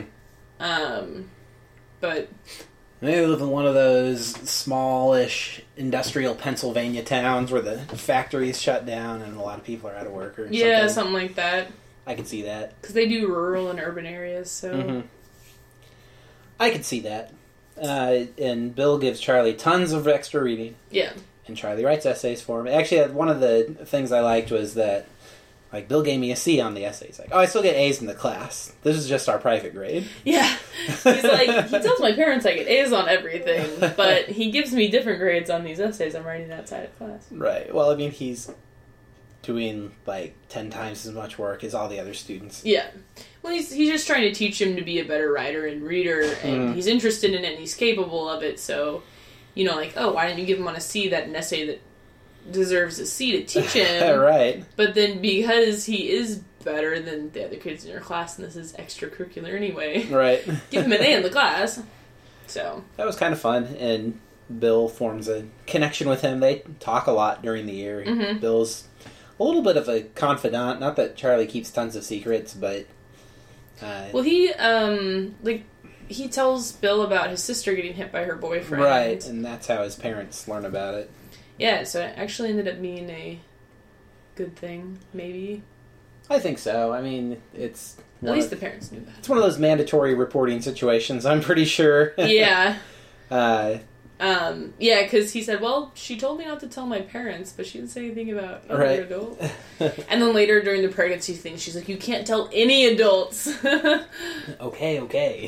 But they live in one of those smallish industrial Pennsylvania towns where the factories shut down and a lot of people are out of work or something like that. I could see that. Because they do rural and urban areas, so... Mm-hmm. I could see that. And Bill gives Charlie tons of extra reading. Yeah. And Charlie writes essays for him. Actually, one of the things I liked was that, like, Bill gave me a C on the essays. Like, oh, I still get A's in the class. This is just our private grade. Yeah. He's like, he tells my parents I get A's on everything, but he gives me different grades on these essays I'm writing outside of class. Right. Well, I mean, he's doing, like, 10 times as much work as all the other students. Yeah. Well, he's just trying to teach him to be a better writer and reader, and he's interested in it and he's capable of it, so, you know, like, oh, why didn't you give him on a C an essay that deserves a C to teach him? Right. But then because he is better than the other kids in your class, and this is extracurricular anyway, right, give him an A in the class. So that was kind of fun, and Bill forms a connection with him. They talk a lot during the year. Mm-hmm. Bill's a little bit of a confidant. Not that Charlie keeps tons of secrets, but well, he he tells Bill about his sister getting hit by her boyfriend, right, and that's how his parents learn about it. Yeah, so it actually ended up being a good thing, maybe. I think so. I mean, it's at least the parents knew that. It's one of those mandatory reporting situations, I'm pretty sure. Yeah. Yeah, because he said, well, she told me not to tell my parents, but she didn't say anything about other Right. adults. And then later during the pregnancy thing, she's like, you can't tell any adults. Okay.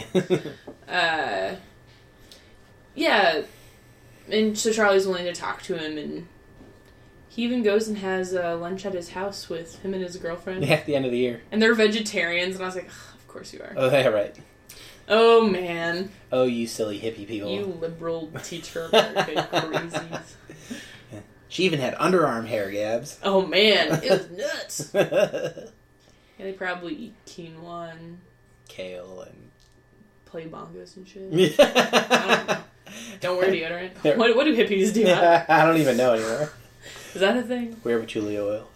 Yeah. And so Charlie's willing to talk to him, and he even goes and has lunch at his house with him and his girlfriend. Yeah, at the end of the year. And they're vegetarians, and I was like, of course you are. Oh, yeah, right. Oh, man. Oh, you silly hippie people. You liberal teacher American crazies. She even had underarm hair, Gabs. Oh, man. It was nuts. Yeah, they probably eat quinoa and Kale and... play bongos and shit. I don't know. Don't wear deodorant. What do hippies do? I don't even know anymore. Is that a thing? Wear patchouli oil.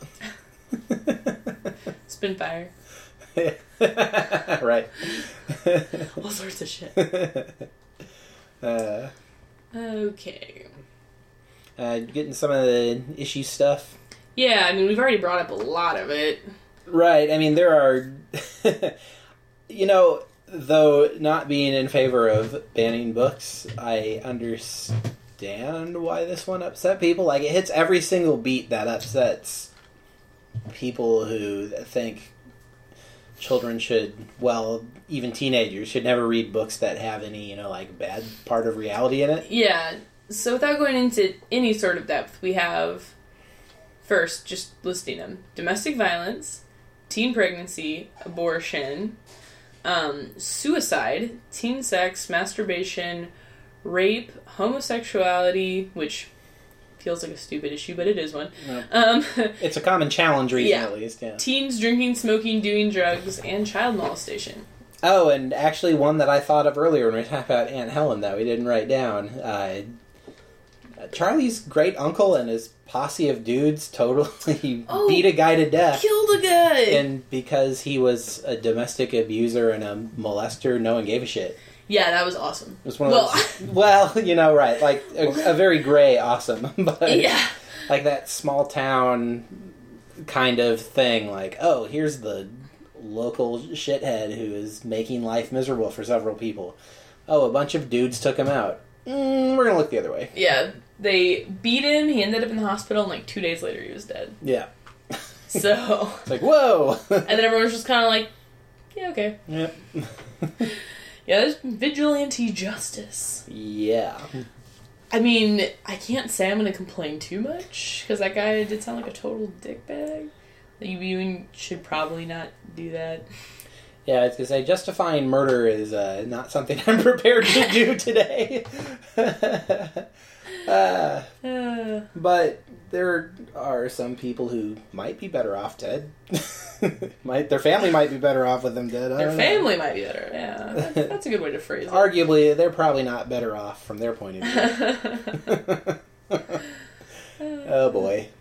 Spin fire. Right. All sorts of shit. Okay. Getting some of the issue stuff. Yeah, I mean, we've already brought up a lot of it. Right. I mean, there are... though not being in favor of banning books, I understand why this one upset people. Like, it hits every single beat that upsets people who think children should, well, even teenagers, should never read books that have any, bad part of reality in it. Yeah, so without going into any sort of depth, we have, first, just listing them, domestic violence, teen pregnancy, abortion, suicide, teen sex, masturbation, rape, homosexuality, which feels like a stupid issue, but it is one. No. It's a common challenge reason, Yeah. at least, yeah. Teens drinking, smoking, doing drugs, and child molestation. Oh, and actually one that I thought of earlier when we talked about Aunt Helen that we didn't write down. Charlie's great uncle and his posse of dudes totally beat a guy to death. Killed a guy! And because he was a domestic abuser and a molester, no one gave a shit. Yeah, that was awesome. It was one of those... Well, right. Like, a very gray awesome. But, yeah. like, that small town kind of thing. Like, oh, here's the local shithead who is making life miserable for several people. Oh, a bunch of dudes took him out. We're going to look the other way. Yeah, they beat him, he ended up in the hospital, and 2 days later he was dead. Yeah. So... It's like, whoa! And then everyone was just kind of like, yeah, okay. Yep. Yeah, there's vigilante justice. Yeah. I mean, I can't say I'm going to complain too much, because that guy did sound like a total dickbag. You should probably not do that. Yeah, it's because justifying murder is not something I'm prepared to do today. But there are some people who might be better off dead. Their family might be better off with them dead. Their family might be better, yeah. That's a good way to phrase it. Arguably, they're probably not better off from their point of view. Oh boy.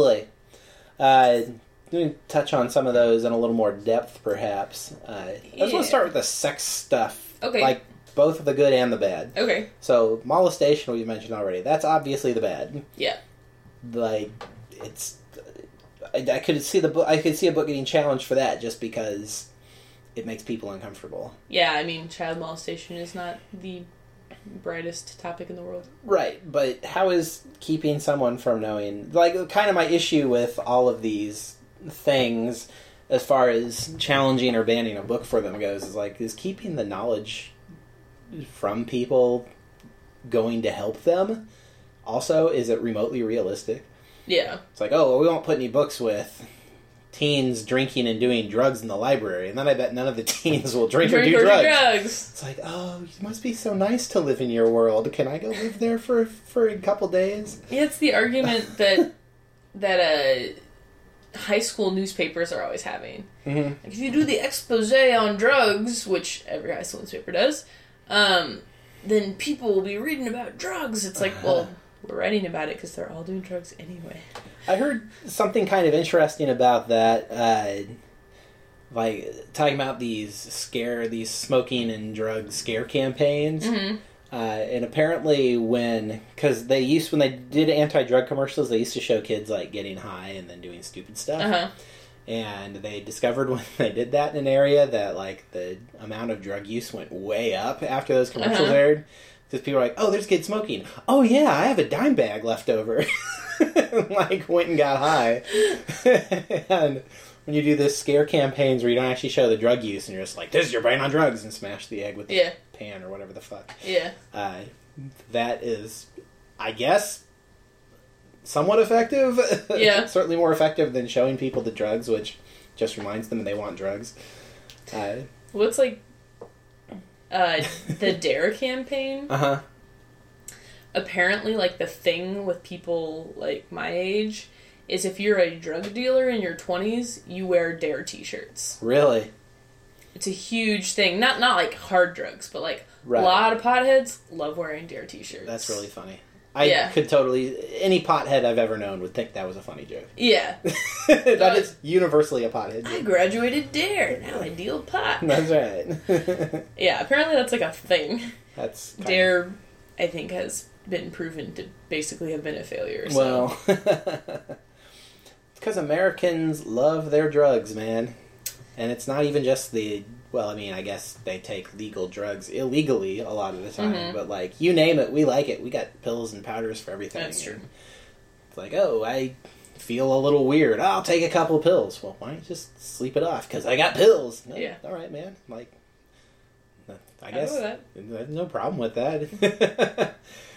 Going to touch on some of those in a little more depth, perhaps. I just want to start with the sex stuff. Okay. Like, both the good and the bad. Okay. So, molestation, we mentioned already. That's obviously the bad. Yeah. Like, it's... I could see a book getting challenged for that, just because it makes people uncomfortable. Yeah, I mean, child molestation is not the brightest topic in the world. Right, but how is keeping someone from knowing... Like, kind of my issue with all of these things, as far as challenging or banning a book for them goes, is keeping the knowledge from people going to help them? Also, is it remotely realistic? Yeah. It's like, oh, well, we won't put any books with teens drinking and doing drugs in the library, and then I bet none of the teens will drink or do drugs. It's like, oh, it must be so nice to live in your world. Can I go live there for a couple days? Yeah, it's the argument that high school newspapers are always having. Mm-hmm. Like, if you do the expose on drugs, which every high school newspaper does, then people will be reading about drugs. It's like, well, we're writing about it because they're all doing drugs anyway. I heard something kind of interesting about that, like talking about these smoking and drug scare campaigns. Mm-hmm. And apparently when they did anti-drug commercials, they used to show kids like getting high and then doing stupid stuff. Uh-huh. And they discovered when they did that in an area that like the amount of drug use went way up after those commercials aired. Because people are like, oh, there's kids smoking. Oh, yeah, I have a dime bag left over. Like, went and got high. And when you do this scare campaigns where you don't actually show the drug use and you're just like, this is your brain on drugs, and smash the egg with the pan or whatever the fuck. Yeah. That is, I guess, somewhat effective. Yeah. Certainly more effective than showing people the drugs, which just reminds them they want drugs. What's like the DARE campaign? Uh-huh. Apparently, like, the thing with people, like, my age is if you're a drug dealer in your 20s, you wear DARE t-shirts. Really? It's a huge thing. Not like hard drugs, but, like, Right. a lot of potheads love wearing DARE t-shirts. That's really funny. I could totally... Any pothead I've ever known would think that was a funny joke. Yeah. That is universally a pothead joke. I graduated DARE. Now I deal pot. That's right. Yeah, apparently that's, like, a thing. That's... DARE, I think, has been proven to basically have been a failure. So. Well... Because Americans love their drugs, man. And it's not even just the... Well, I mean, I guess they take legal drugs illegally a lot of the time. Mm-hmm. But, like, you name it, we like it. We got pills and powders for everything. That's true. It's like, oh, I feel a little weird. I'll take a couple pills. Well, why don't you just sleep it off? Because I got pills. No, yeah. All right, man. Like, I go guess with that. there's no problem with that.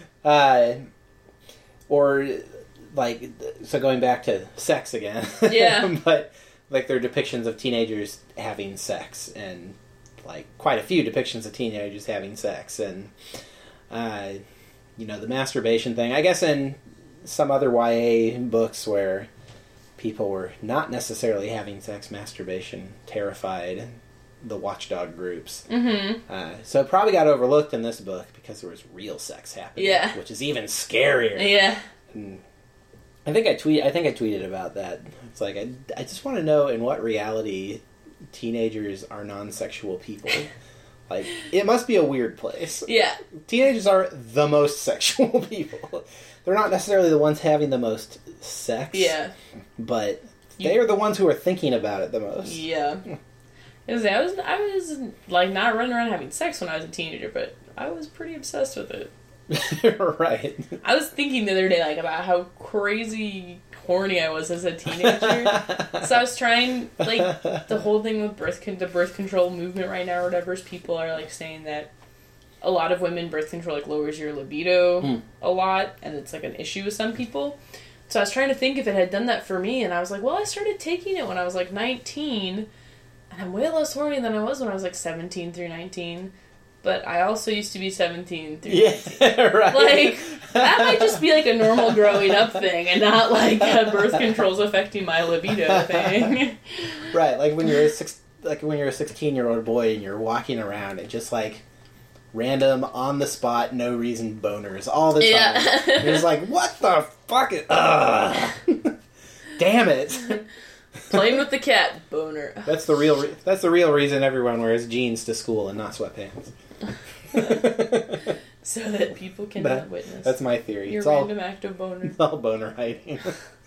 Or, like, so going back to sex again. Yeah. But... Like, there are depictions of teenagers having sex, and, like, quite a few depictions of teenagers having sex, and, you know, the masturbation thing. I guess in some other YA books where people were not necessarily having sex, masturbation terrified the watchdog groups. Mm-hmm. So it probably got overlooked in this book because there was real sex happening, which is even scarier. Yeah. And I think I tweeted about that. It's like, I just want to know in what reality teenagers are non-sexual people. Like, it must be a weird place. Yeah. Teenagers are the most sexual people. They're not necessarily the ones having the most sex. Yeah. But they are the ones who are thinking about it the most. Yeah. I was like, not running around having sex when I was a teenager, but I was pretty obsessed with it. Right. I was thinking the other day, like, about how crazy horny I was as a teenager. So I was trying, like, the whole thing with the birth control movement right now or whatever, is people are, like, saying that a lot of women, birth control, like, lowers your libido a lot, and it's, like, an issue with some people. So I was trying to think if it had done that for me, and I was like, well, I started taking it when I was, like, 19, and I'm way less horny than I was when I was, like, 17 through 19. But I also used to be 17 through 19. Yeah, right. Like, that might just be, like, a normal growing up thing, and not, like, birth control's affecting my libido thing. Right, like when you're a 16-year-old boy and you're walking around and just, like, random, on the spot, no reason boners all the time. Yeah. You're just like, what the fuck? Damn it. Playing with the cat, boner. That's the real reason everyone wears jeans to school and not sweatpants. So that people cannot witness. That's my theory. Your random act of boner. It's all boner hiding.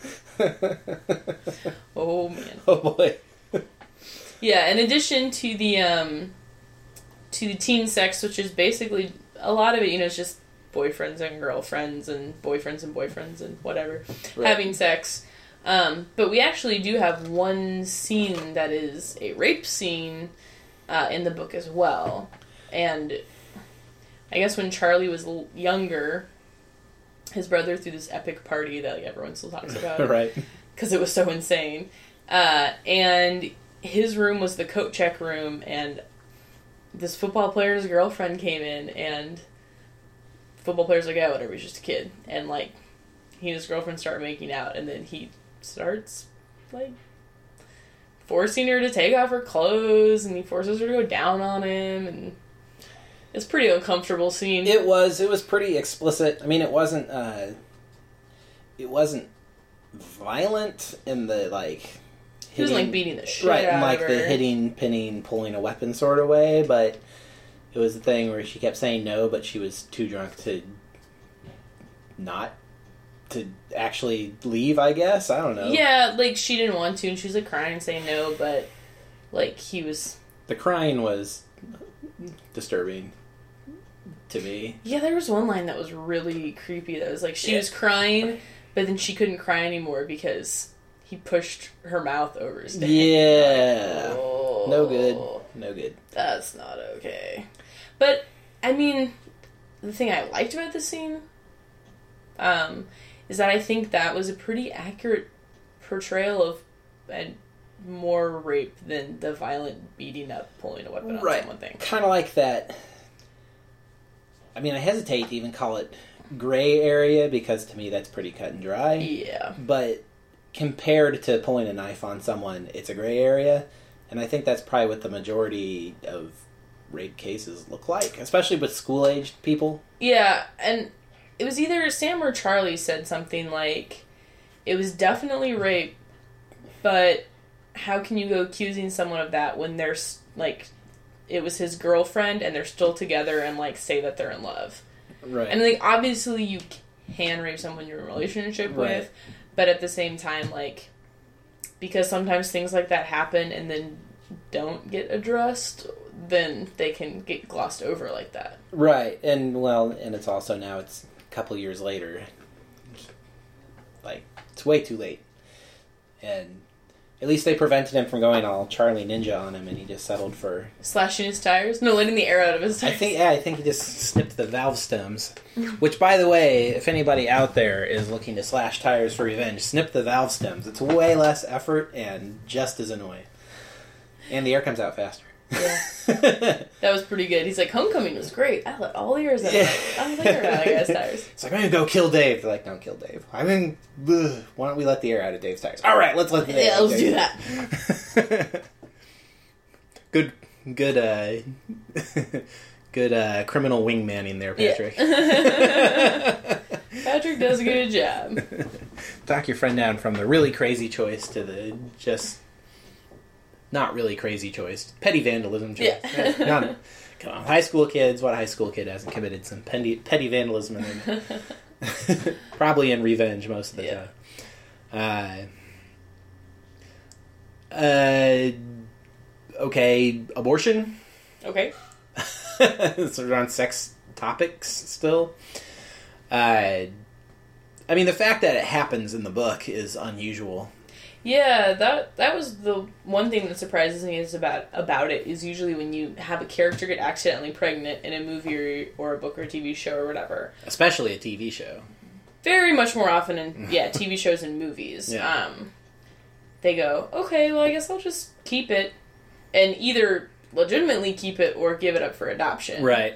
Oh, man. Oh, boy. Yeah, in addition to the teen sex, which is basically, a lot of it, is just boyfriends and girlfriends and boyfriends and whatever, having sex. But we actually do have one scene that is a rape scene in the book as well. And I guess when Charlie was younger, his brother threw this epic party that, like, everyone still talks about. Right. Because it was so insane. And his room was the coat check room, and this football player's girlfriend came in, and the football player's like, yeah, whatever, he's just a kid. And, like, he and his girlfriend start making out, and then he starts, like, forcing her to take off her clothes, and he forces her to go down on him, and it's a pretty uncomfortable scene. It was pretty explicit. I mean, it wasn't violent in the, like, he wasn't, like, beating the shit right, out in, like, of her. the hitting, pinning, pulling a weapon sort of way, but it was the thing where she kept saying no, but she was too drunk to actually leave, I guess. I don't know. Yeah, like, she didn't want to, and she was, like, crying and saying no, but, like, he was... The crying was disturbing to me. Yeah, there was one line that was really creepy. That was like she was crying, but then she couldn't cry anymore because he pushed her mouth over his neck. Yeah. Like, oh, No good. No good. That's not okay. But, I mean, the thing I liked about this scene is that I think that was a pretty accurate portrayal of more rape than the violent beating up, pulling a weapon on someone thing. Kind of like that. I mean, I hesitate to even call it gray area because to me that's pretty cut and dry. Yeah. But compared to pulling a knife on someone, it's a gray area. And I think that's probably what the majority of rape cases look like, especially with school-aged people. Yeah, and it was either Sam or Charlie said something like, it was definitely rape, but how can you go accusing someone of that when they're, like, it was his girlfriend and they're still together and, like, say that they're in love. Right. And, like, obviously you can rape someone you're in a relationship with, but at the same time, like, because sometimes things like that happen and then don't get addressed, then they can get glossed over like that. Right. And, well, and it's also now it's a couple years later. Like, it's way too late. And at least they prevented him from going all Charlie Ninja on him, and he just settled for Slashing his tires? No, letting the air out of his tires. I think he just snipped the valve stems. Which, by the way, if anybody out there is looking to slash tires for revenge, snip the valve stems. It's way less effort and just as annoying. And the air comes out faster. Yeah. That was pretty good. He's like, Homecoming was great. I let all the air out. I let air out of guy's tires. It's like, I'm going to go kill Dave. They're like, don't kill Dave. I mean, why don't we let the air out of Dave's tires? All right, let's let the air out of let's Dave's. do that. Good criminal wingmanning there, Patrick. Yeah. Patrick does a good job. Talk your friend down from the really crazy choice to the just not really crazy choice. Petty vandalism choice. Yeah. Come on, high school kids. What high school kid hasn't committed some petty vandalism in them? Probably in revenge most of the time. Okay, abortion. Okay. It's around sex topics still. I mean, the fact that it happens in the book is unusual. Yeah, that was the one thing that surprises me is about it is usually when you have a character get accidentally pregnant in a movie or a book or a TV show or whatever. Especially a TV show. Very much more often in TV shows and movies. Yeah. They go, okay, well I guess I'll just keep it and either legitimately keep it or give it up for adoption. Right.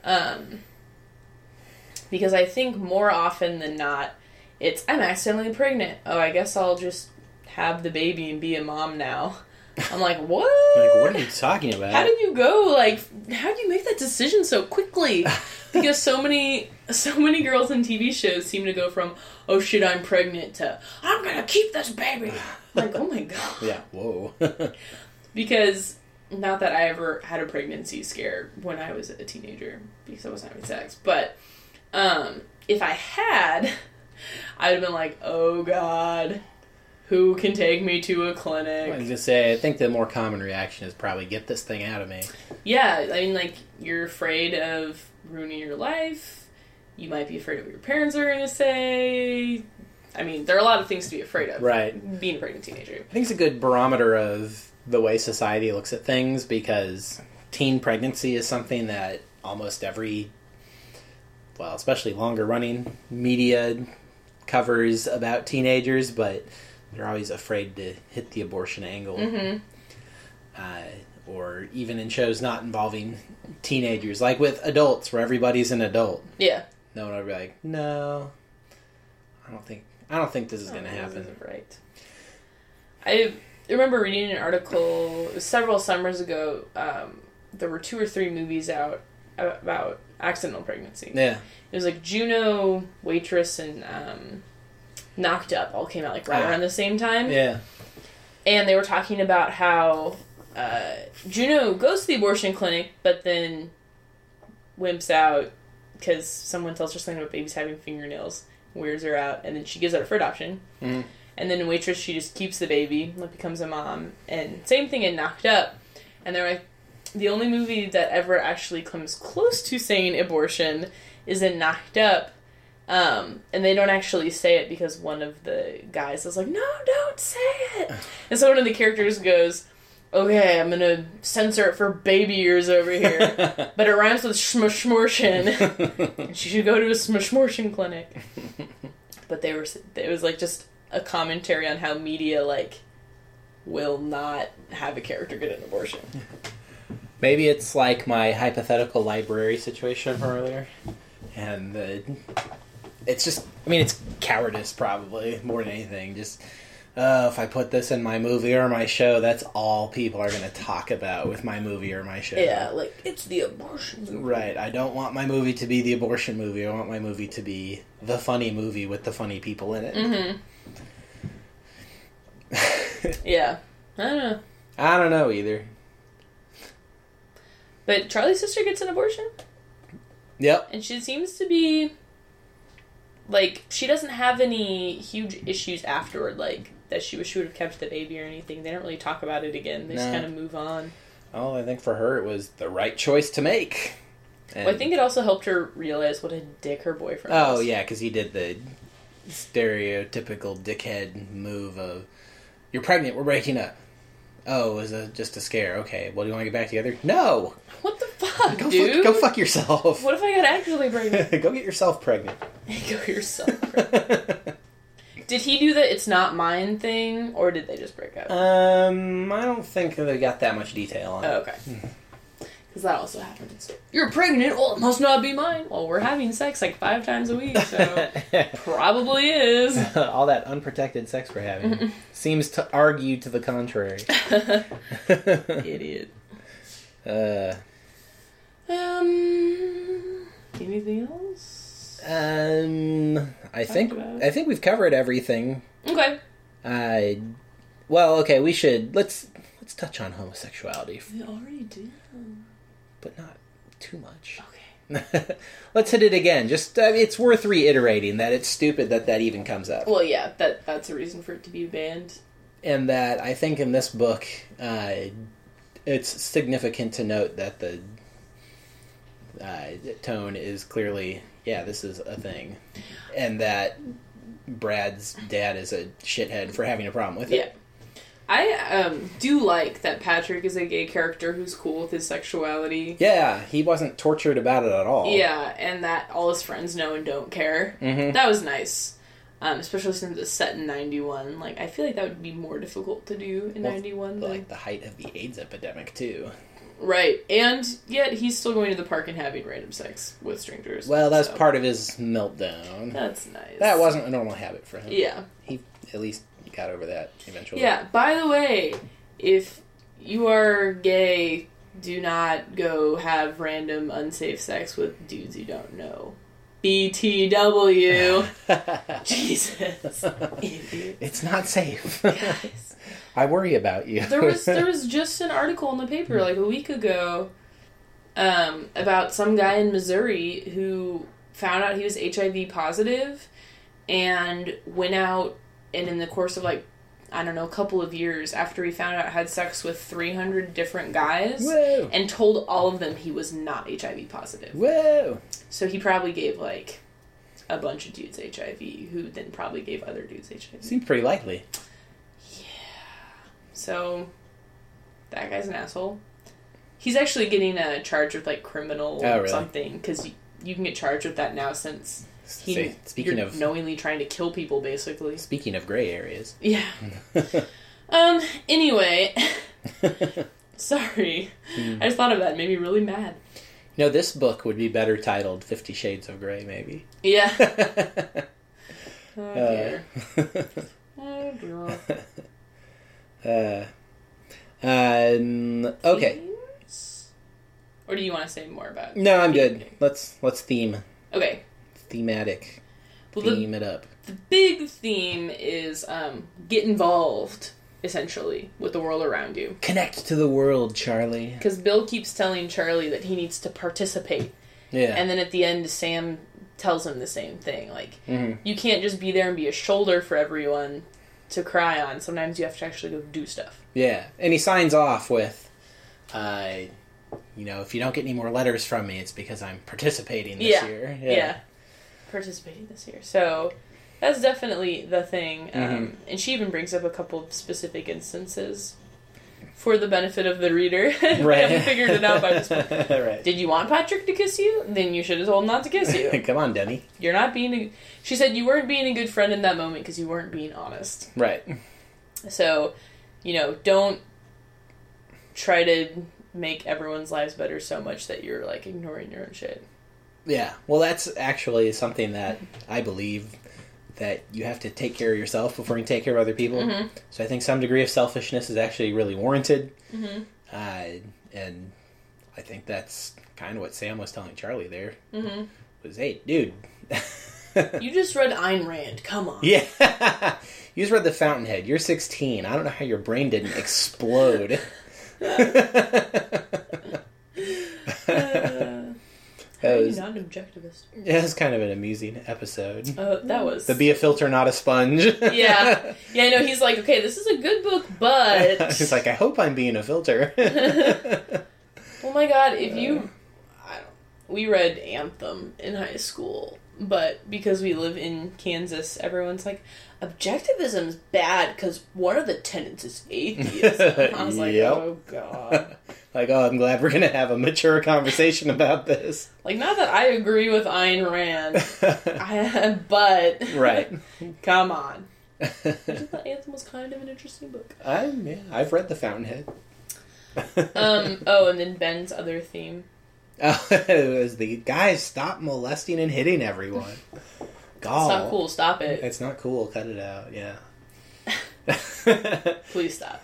Because I think more often than not, it's, I'm accidentally pregnant. Oh, I guess I'll just have the baby and be a mom now. I'm like, what? Like, what are you talking about? How did you go? Like, how did you make that decision so quickly? Because so many girls in TV shows seem to go from, oh shit, I'm pregnant, to, I'm gonna keep this baby. I'm like, oh my god. Yeah, whoa. Because, not that I ever had a pregnancy scare when I was a teenager, because I wasn't having sex, but, if I had, I would have been like, oh god, who can take me to a clinic? I was going to say, I think the more common reaction is probably, get this thing out of me. Yeah, I mean, like, you're afraid of ruining your life. You might be afraid of what your parents are going to say. I mean, there are a lot of things to be afraid of. Right. Being a pregnant teenager. I think it's a good barometer of the way society looks at things, because teen pregnancy is something that almost every, well, especially longer running media covers about teenagers, but they're always afraid to hit the abortion angle. Mm-hmm. Or even in shows not involving teenagers, like with adults, where everybody's an adult. Yeah. No one would be like, no, I don't think this is going to happen. Right. I remember reading an article several summers ago. There were 2 or 3 movies out about accidental pregnancy. Yeah. It was like Juno, Waitress, and Knocked Up all came out like right around the same time. Yeah. And they were talking about how Juno goes to the abortion clinic, but then wimps out because someone tells her something about babies having fingernails, weirds her out, and then she gives it up for adoption. Mm-hmm. And then in Waitress, she just keeps the baby, like becomes a mom. And same thing in Knocked Up. And they're like, The only movie that ever actually comes close to saying abortion is in Knocked Up. And they don't actually say it because one of the guys is like, no, don't say it. And so one of the characters goes, okay, I'm gonna censor it for baby ears over here. But it rhymes with smortion. And she should go to a smortion clinic. But it was like just a commentary on how media, like, will not have a character get an abortion. Maybe it's like my hypothetical library situation from earlier. And it's just, I mean, it's cowardice probably, more than anything. Just, if I put this in my movie or my show, that's all people are going to talk about with my movie or my show. Yeah, like, it's the abortion movie. Right. I don't want my movie to be the abortion movie. I want my movie to be the funny movie with the funny people in it. Mm-hmm. Yeah. I don't know. I don't know either. But Charlie's sister gets an abortion? Yep. And she seems to be, like, she doesn't have any huge issues afterward, like, that she would have kept the baby or anything. They don't really talk about it again. They just kind of move on. Oh, I think for her it was the right choice to make. Well, I think it also helped her realize what a dick her boyfriend was. Oh, yeah, because he did the stereotypical dickhead move of, you're pregnant, we're breaking up. Oh, it was just a scare. Okay, well, do you want to get back together? No! What the fuck, dude? Go fuck yourself. What if I got actually pregnant? Go get yourself pregnant. Go yourself pregnant. Did he do the it's not mine thing, or did they just break up? I don't think they got that much detail on it. Oh, okay. Because that also happens. You're pregnant? Well, it must not be mine. Well, we're having sex like 5 times a week, so probably is. All that unprotected sex we're having seems to argue to the contrary. Idiot. Anything else? I think we've covered everything. Okay. Well, okay, we should let's touch on homosexuality. We already did. But not too much. Okay. Let's hit it again. Just it's worth reiterating that it's stupid that even comes up. Well, yeah, that's a reason for it to be banned. And that I think in this book, it's significant to note that the tone is clearly, yeah, this is a thing, and that Brad's dad is a shithead for having a problem with it. Yeah. I do like that Patrick is a gay character who's cool with his sexuality. Yeah, he wasn't tortured about it at all. Yeah, and that all his friends know and don't care. Mm-hmm. That was nice. Especially since it's set in 91. Like, I feel like that would be more difficult to do in 91. Like the height of the AIDS epidemic, too. Right, and yet he's still going to the park and having random sex with strangers. Well, that's part of his meltdown. That's nice. That wasn't a normal habit for him. Yeah. He at least got over that eventually. Yeah, by the way, if you are gay, do not go have random unsafe sex with dudes you don't know. BTW. Jesus. Idiot. It's not safe. Guys. I worry about you. There was just an article in the paper like a week ago about some guy in Missouri who found out he was HIV positive and went out and in the course of like, I don't know, a couple of years after he found out had sex with 300 different guys. Whoa. And told all of them he was not HIV positive. Whoa. So he probably gave like a bunch of dudes HIV who then probably gave other dudes HIV. Seems pretty likely. So, that guy's an asshole. He's actually getting charged with, like, criminal something, because you can get charged with that now since you're knowingly trying to kill people, basically. Speaking of gray areas. Yeah. Anyway. Sorry. I just thought of that. It made me really mad. You know, this book would be better titled 50 Shades of Grey, maybe. Yeah. Oh, dear. Oh, dear. Okay. Themes? Or do you want to say more about it? No, I'm good. Let's theme. Okay. Thematic. Well, theme it up. The big theme is get involved, essentially, with the world around you. Connect to the world, Charlie. Because Bill keeps telling Charlie that he needs to participate. Yeah. And then at the end, Sam tells him the same thing. Like, you can't just be there and be a shoulder for everyone to cry on. Sometimes you have to actually go do stuff. Yeah. And he signs off with, if you don't get any more letters from me, it's because I'm participating this year. Yeah. Participating this year. So that's definitely the thing. And she even brings up a couple of specific instances for the benefit of the reader. Right. We haven't figured it out by this point. Right. Did you want Patrick to kiss you? Then you should have told him not to kiss you. Come on, Denny. You're not being She said you weren't being a good friend in that moment because you weren't being honest. Right. So, don't try to make everyone's lives better so much that you're, like, ignoring your own shit. Yeah. Well, that's actually something that I believe that you have to take care of yourself before you can take care of other people. Mm-hmm. So I think some degree of selfishness is actually really warranted. Mm-hmm. And I think that's kind of what Sam was telling Charlie there. Mm-hmm. Was, hey, dude. You just read Ayn Rand. Come on. Yeah. You just read The Fountainhead. You're 16. I don't know how your brain didn't explode. How are you not an objectivist? Yeah, it was kind of an amusing episode. That was... The Be a Filter, Not a Sponge. Yeah. Yeah, I know. He's like, okay, this is a good book, but... He's like, I hope I'm being a filter. Oh my god, if you... We read Anthem in high school, but because we live in Kansas, everyone's like, objectivism's bad because one of the tenets is atheism. I was like, oh god. Like, oh, I'm glad we're going to have a mature conversation about this. Like, not that I agree with Ayn Rand, but... Right. Come on. I just thought Anthem was kind of an interesting book. I've read The Fountainhead. And then Ben's other theme. Oh, it was the guys stop molesting and hitting everyone. God. It's not cool. Stop it. It's not cool. Cut it out. Yeah. Please stop.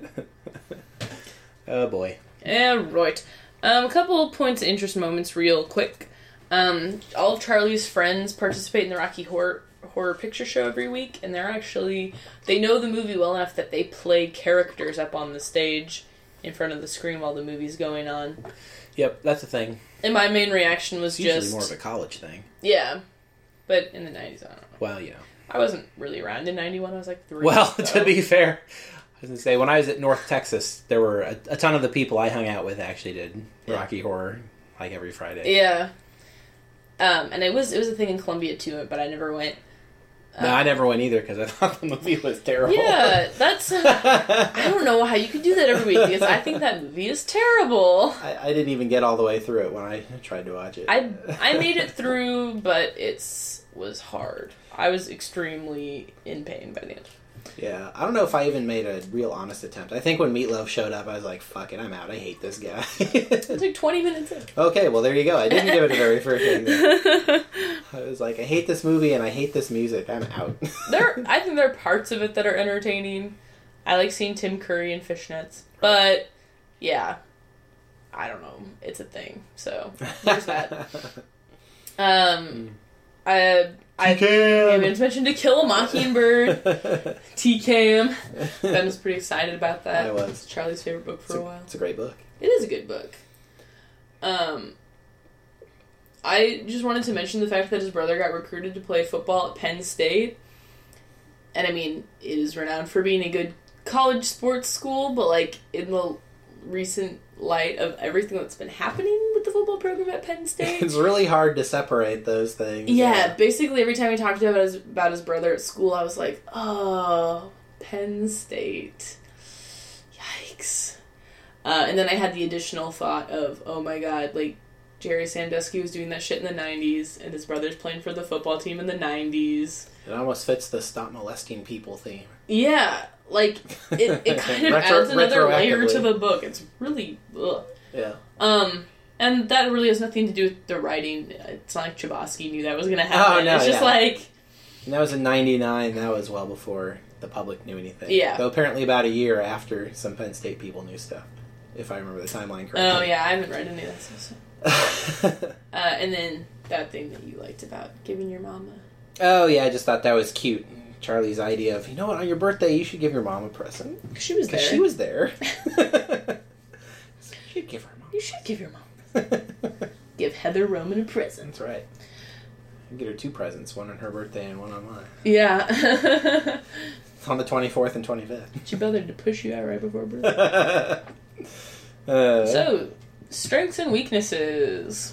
Oh boy. Yeah, right. A couple of points of interest moments real quick. All of Charlie's friends participate in the Rocky Horror Picture Show every week, and they know the movie well enough that they play characters up on the stage in front of the screen while the movie's going on. Yep, that's the thing. And my main reaction was it's usually more of a college thing. Yeah. But in the 90s, I don't know. Well, I wasn't really around in 91. I was like 3. Well, to be fair, I was going to say, when I was at North Texas, there were a ton of the people I hung out with actually did Rocky Horror, like, every Friday. Yeah. And it was a thing in Columbia, too, but I never went. No, I never went either, because I thought the movie was terrible. Yeah, that's... I don't know how you could do that every week, because I think that movie is terrible. I didn't even get all the way through it when I tried to watch it. I made it through, but it was hard. I was extremely in pain by the end. Yeah, I don't know if I even made a real honest attempt. I think when Meatloaf showed up, I was like, fuck it, I'm out. I hate this guy. It's like 20 minutes in. Okay, well, there you go. I didn't give it a very first thing. I was like, I hate this movie and I hate this music. I'm out. I think there are parts of it that are entertaining. I like seeing Tim Curry in fishnets. But, yeah. I don't know. It's a thing. So, there's that. I mentioned To Kill a Mockingbird. TKM. Ben was pretty excited about that. I was. It's Charlie's favorite book for a while. It's a great book. It is a good book. I just wanted to mention the fact that his brother got recruited to play football at Penn State. And I mean, it is renowned for being a good college sports school, but like in the recent light of everything that's been happening with the football program at Penn State. It's really hard to separate those things. Yeah, basically every time we talked about his brother at school, I was like, oh, Penn State. Yikes. And then I had the additional thought of, oh my god, like, Jerry Sandusky was doing that shit in the 90s, and his brother's playing for the football team in the 90s. It almost fits the stop molesting people theme. Yeah, like, it kind of adds another layer to the book. It's really, ugh. Yeah. And that really has nothing to do with the writing. It's not like Chbosky knew that was going to happen. Oh, no, it's just like... And that was in 99. That was well before the public knew anything. Yeah. Though apparently about a year after some Penn State people knew stuff, if I remember the timeline correctly. Oh, yeah, I haven't read any of that stuff. And then that thing that you liked about giving your mom a... Oh, yeah, I just thought that was cute. Charlie's idea of, you know what, on your birthday, you should give your mom a present. Because she was there. She was there. You should give her a mom. You should give your mom. Give Heather Roman a present. That's right. I get her 2 presents, one on her birthday and one on mine. Yeah. On the 24th and 25th. She bothered to push you out right before birthday. So, Strengths and weaknesses.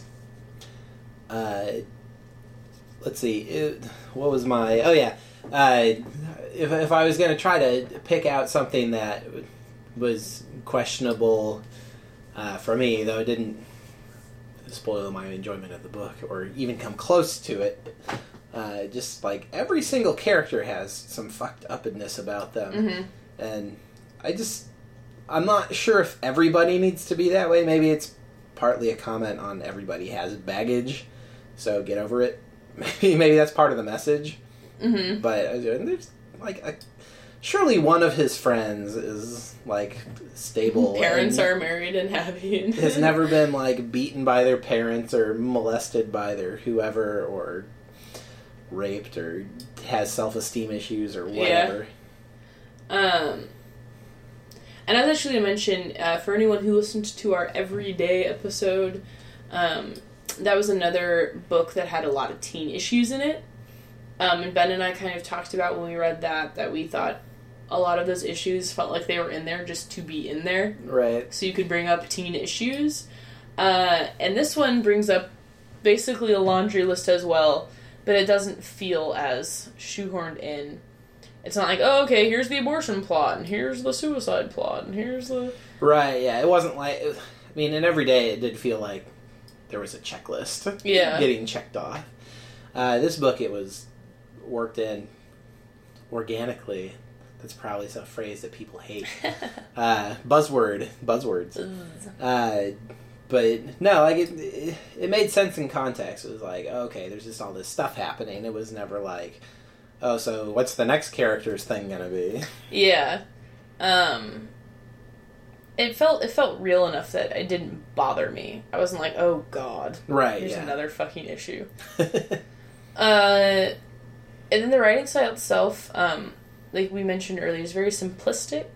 Let's see. What was my... Oh, yeah. If I was going to try to pick out something that was questionable for me, though it didn't spoil my enjoyment of the book or even come close to it, just like every single character has some fucked upness about them. Mm-hmm. And I'm not sure if everybody needs to be that way. Maybe it's partly a comment on everybody has baggage, so get over it. Maybe that's part of the message. Mm-hmm. But there's like surely one of his friends is like stable. Parents are married and happy. Has never been like beaten by their parents or molested by their whoever or raped or has self-esteem issues or whatever. Yeah. And I was actually going to mention, for anyone who listened to our Everyday episode, that was another book that had a lot of teen issues in it. And Ben and I kind of talked about when we read that we thought a lot of those issues felt like they were in there just to be in there. Right. So you could bring up teen issues. And this one brings up basically a laundry list as well, but it doesn't feel as shoehorned in. It's not like, oh, okay, here's the abortion plot, and here's the suicide plot, and here's the... Right, yeah. It wasn't like... I mean, in every day it did feel like there was a checklist getting checked off. This book, it was worked in organically. That's probably a phrase that people hate. Buzzwords. But no, like it made sense in context. It was like, okay, there's just all this stuff happening. It was never like... Oh, so what's the next character's thing gonna be? Yeah. It felt real enough that it didn't bother me. I wasn't like, oh god. Right, here's yeah. another fucking issue. And then the writing style itself, like we mentioned earlier, is very simplistic.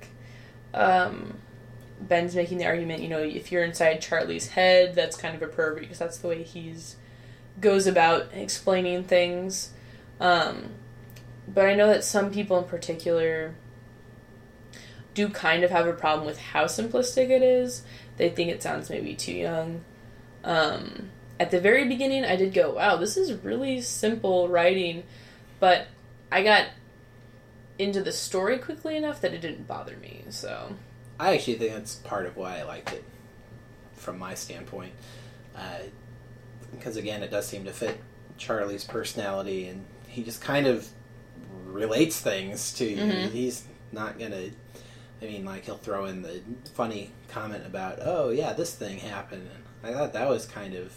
Ben's making the argument, if you're inside Charlie's head, that's kind of a pervert, because that's the way he's goes about explaining things. But I know that some people in particular do kind of have a problem with how simplistic it is. They think it sounds maybe too young. At the very beginning, I did go, wow, this is really simple writing. But I got into the story quickly enough that it didn't bother me, so... I actually think that's part of why I liked it, from my standpoint. Because, again, it does seem to fit Charlie's personality, and he just kind of relates things to you. Mm-hmm. He's not gonna... I mean, like, he'll throw in the funny comment about, oh, yeah, this thing happened. And I thought that was kind of,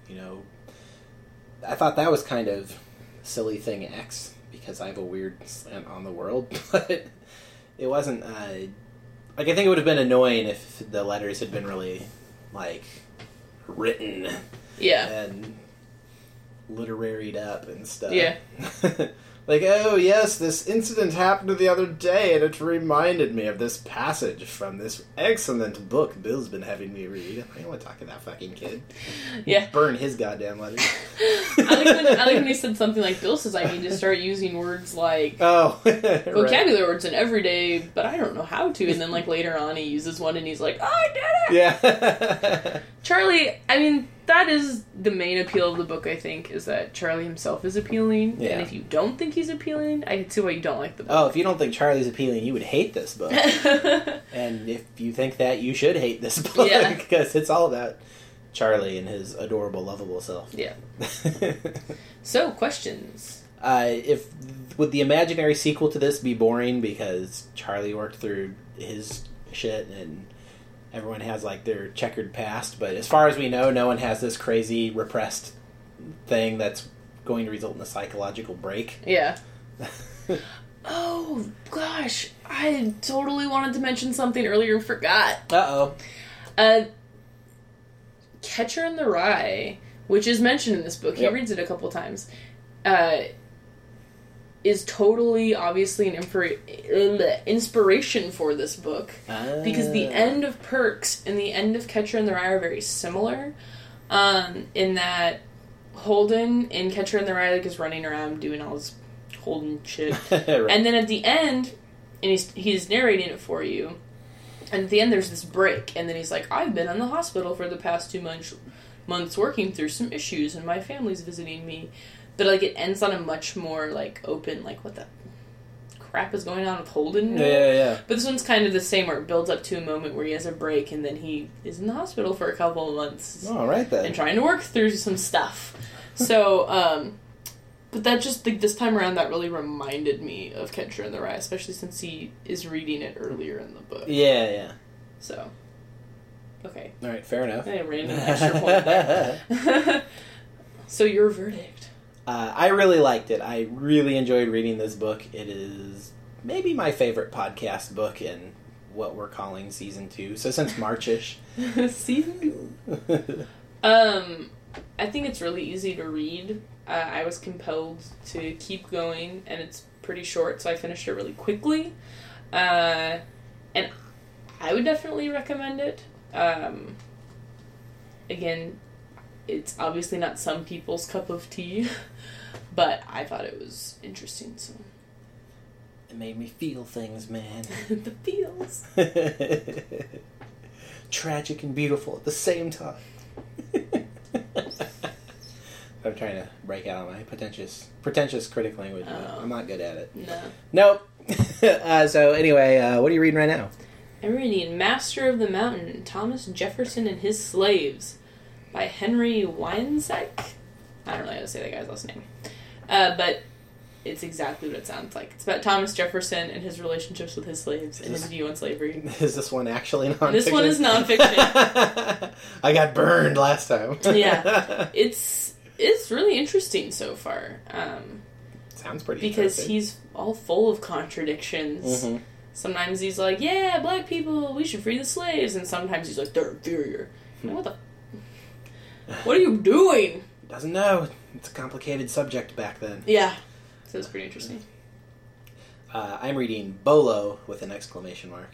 I thought that was kind of silly thing X, because I have a weird slant on the world. But it wasn't, I think it would have been annoying if the letters had been really, like, written. Yeah. And literaried up and stuff. Yeah. Like, oh, yes, this incident happened the other day, and it reminded me of this passage from this excellent book Bill's been having me read. I don't want to talk to that fucking kid. Yeah. Burn his goddamn letters. I like when he said something like, Bill says I need to start using words like... Oh, vocabulary words in everyday, but I don't know how to. And then, like, later on he uses one, and he's like, oh, I did it! Yeah. Charlie, I mean... That is the main appeal of the book, I think, is that Charlie himself is appealing. Yeah. And if you don't think he's appealing, I can see why you don't like the book. Oh, if you don't think Charlie's appealing, you would hate this book. And if you think that, you should hate this book. Yeah. Because it's all about Charlie and his adorable, lovable self. Yeah. So, questions. Would the imaginary sequel to this be boring because Charlie worked through his shit and... Everyone has, like, their checkered past, but as far as we know, no one has this crazy, repressed thing that's going to result in a psychological break. Yeah. Oh, gosh. I totally wanted to mention something earlier and forgot. Uh-oh. Catcher in the Rye, which is mentioned in this book, he reads it a couple times, is totally, obviously, an inspiration for this book. Because the end of Perks and the end of Catcher in the Rye are very similar. In that Holden in Catcher in the Rye is running around doing all his Holden shit. Right. And then at the end, and he's narrating it for you, And at the end, there's this break, and then he's like, I've been in the hospital for the past 2 months working through some issues, and my family's visiting me. But, like, it ends on a much more, like, open, like, what the crap is going on with Holden? Yeah. But this one's kind of the same, where it builds up to a moment where he has a break, and then he is in the hospital for a couple of months. All right, then. And trying to work through some stuff. So, but that just, like, this time around, that really reminded me of Catcher in the Rye, especially since he is reading it earlier in the book. Yeah. So, okay. All right, fair enough. A random extra point there. So, your verdict? I really liked it. I really enjoyed reading this book. It is maybe my favorite podcast book in what we're calling Season 2. So since March-ish. Season 2? I think it's really easy to read. I was compelled to keep going, and it's pretty short, so I finished it really quickly. And I would definitely recommend it. Again, it's obviously not some people's cup of tea, but I thought it was interesting, so... It made me feel things, man. The feels. Tragic and beautiful at the same time. I'm trying to break out on my pretentious critic language. But I'm not good at it. No. Nope. So anyway, what are you reading right now? I'm reading Master of the Mountain, Thomas Jefferson and His Slaves by Henry Weinsack. I don't know how to say that guy's last name. But it's exactly what it sounds like. It's about Thomas Jefferson and his relationships with his slaves and his view on slavery. Is this one actually nonfiction? This one is nonfiction. I got burned last time. Yeah. It's really interesting so far. Sounds pretty because interesting. he's all full of contradictions. Mm-hmm. Sometimes he's like, yeah, black people, we should free the slaves. And sometimes he's like, they're inferior. What are you doing? Doesn't know. It's a complicated subject back then. Yeah. So it's pretty interesting. I'm reading Bolo with an exclamation mark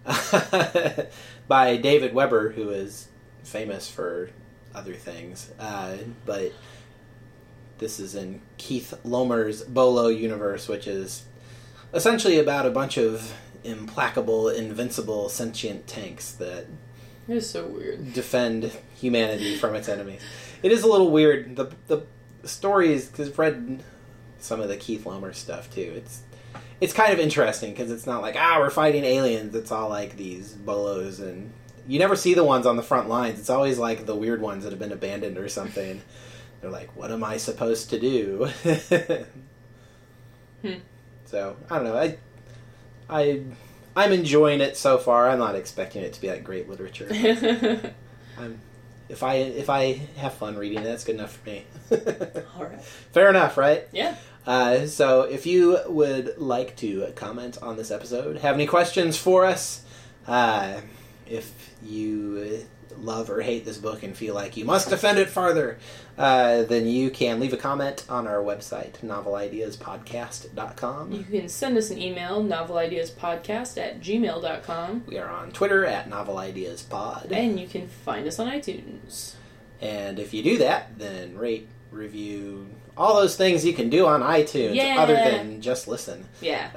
by David Weber, who is famous for other things. But this is in Keith Lomer's Bolo universe, which is essentially about a bunch of implacable, invincible, sentient tanks that It is so weird. defend humanity from its enemies. It is a little weird. The story is, because I've read some of the Keith Lomer stuff too. It's kind of interesting because it's not like, we're fighting aliens. It's all like these bolos, and you never see the ones on the front lines. It's always like the weird ones that have been abandoned or something. They're like, what am I supposed to do? So, I don't know. I'm enjoying it so far. I'm not expecting it to be like great literature. If I have fun reading it, that's good enough for me. All right. Fair enough, right? Yeah. So if you would like to comment on this episode, have any questions for us, if you love or hate this book and feel like you must defend it farther, then you can leave a comment on our website, novelideaspodcast.com. You can send us an email, novelideaspodcast@gmail.com. We are on Twitter at novelideaspod. And you can find us on iTunes. And if you do that, then rate, review, all those things you can do on iTunes other than just listen. Yeah.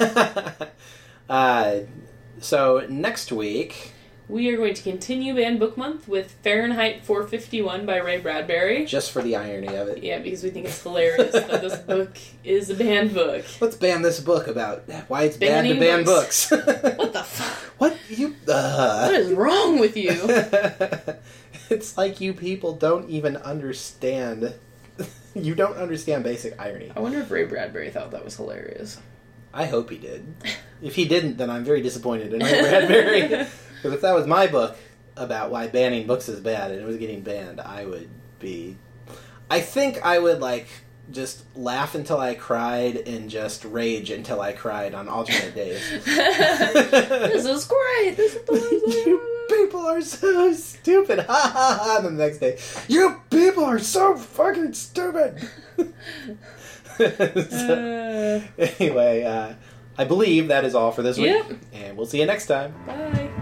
So next week, we are going to continue Banned Book Month with Fahrenheit 451 by Ray Bradbury. just for the irony of it. Yeah, because we think it's hilarious that this book is a banned book. Let's ban this book about why it's bad to Banning ban books. What the fuck? What you? What is wrong with you? It's like you people don't even understand. You don't understand basic irony. I wonder if Ray Bradbury thought that was hilarious. I hope he did. If he didn't, then I'm very disappointed in Ray Bradbury. Because if that was my book about why banning books is bad and it was getting banned, I would be... I think I would, just laugh until I cried and just rage until I cried on alternate days. This is great! This is You people are so stupid! Ha ha ha! And then the next day, you people are so fucking stupid! Anyway, I believe that is all for this week. Yep. And we'll see you next time. Bye.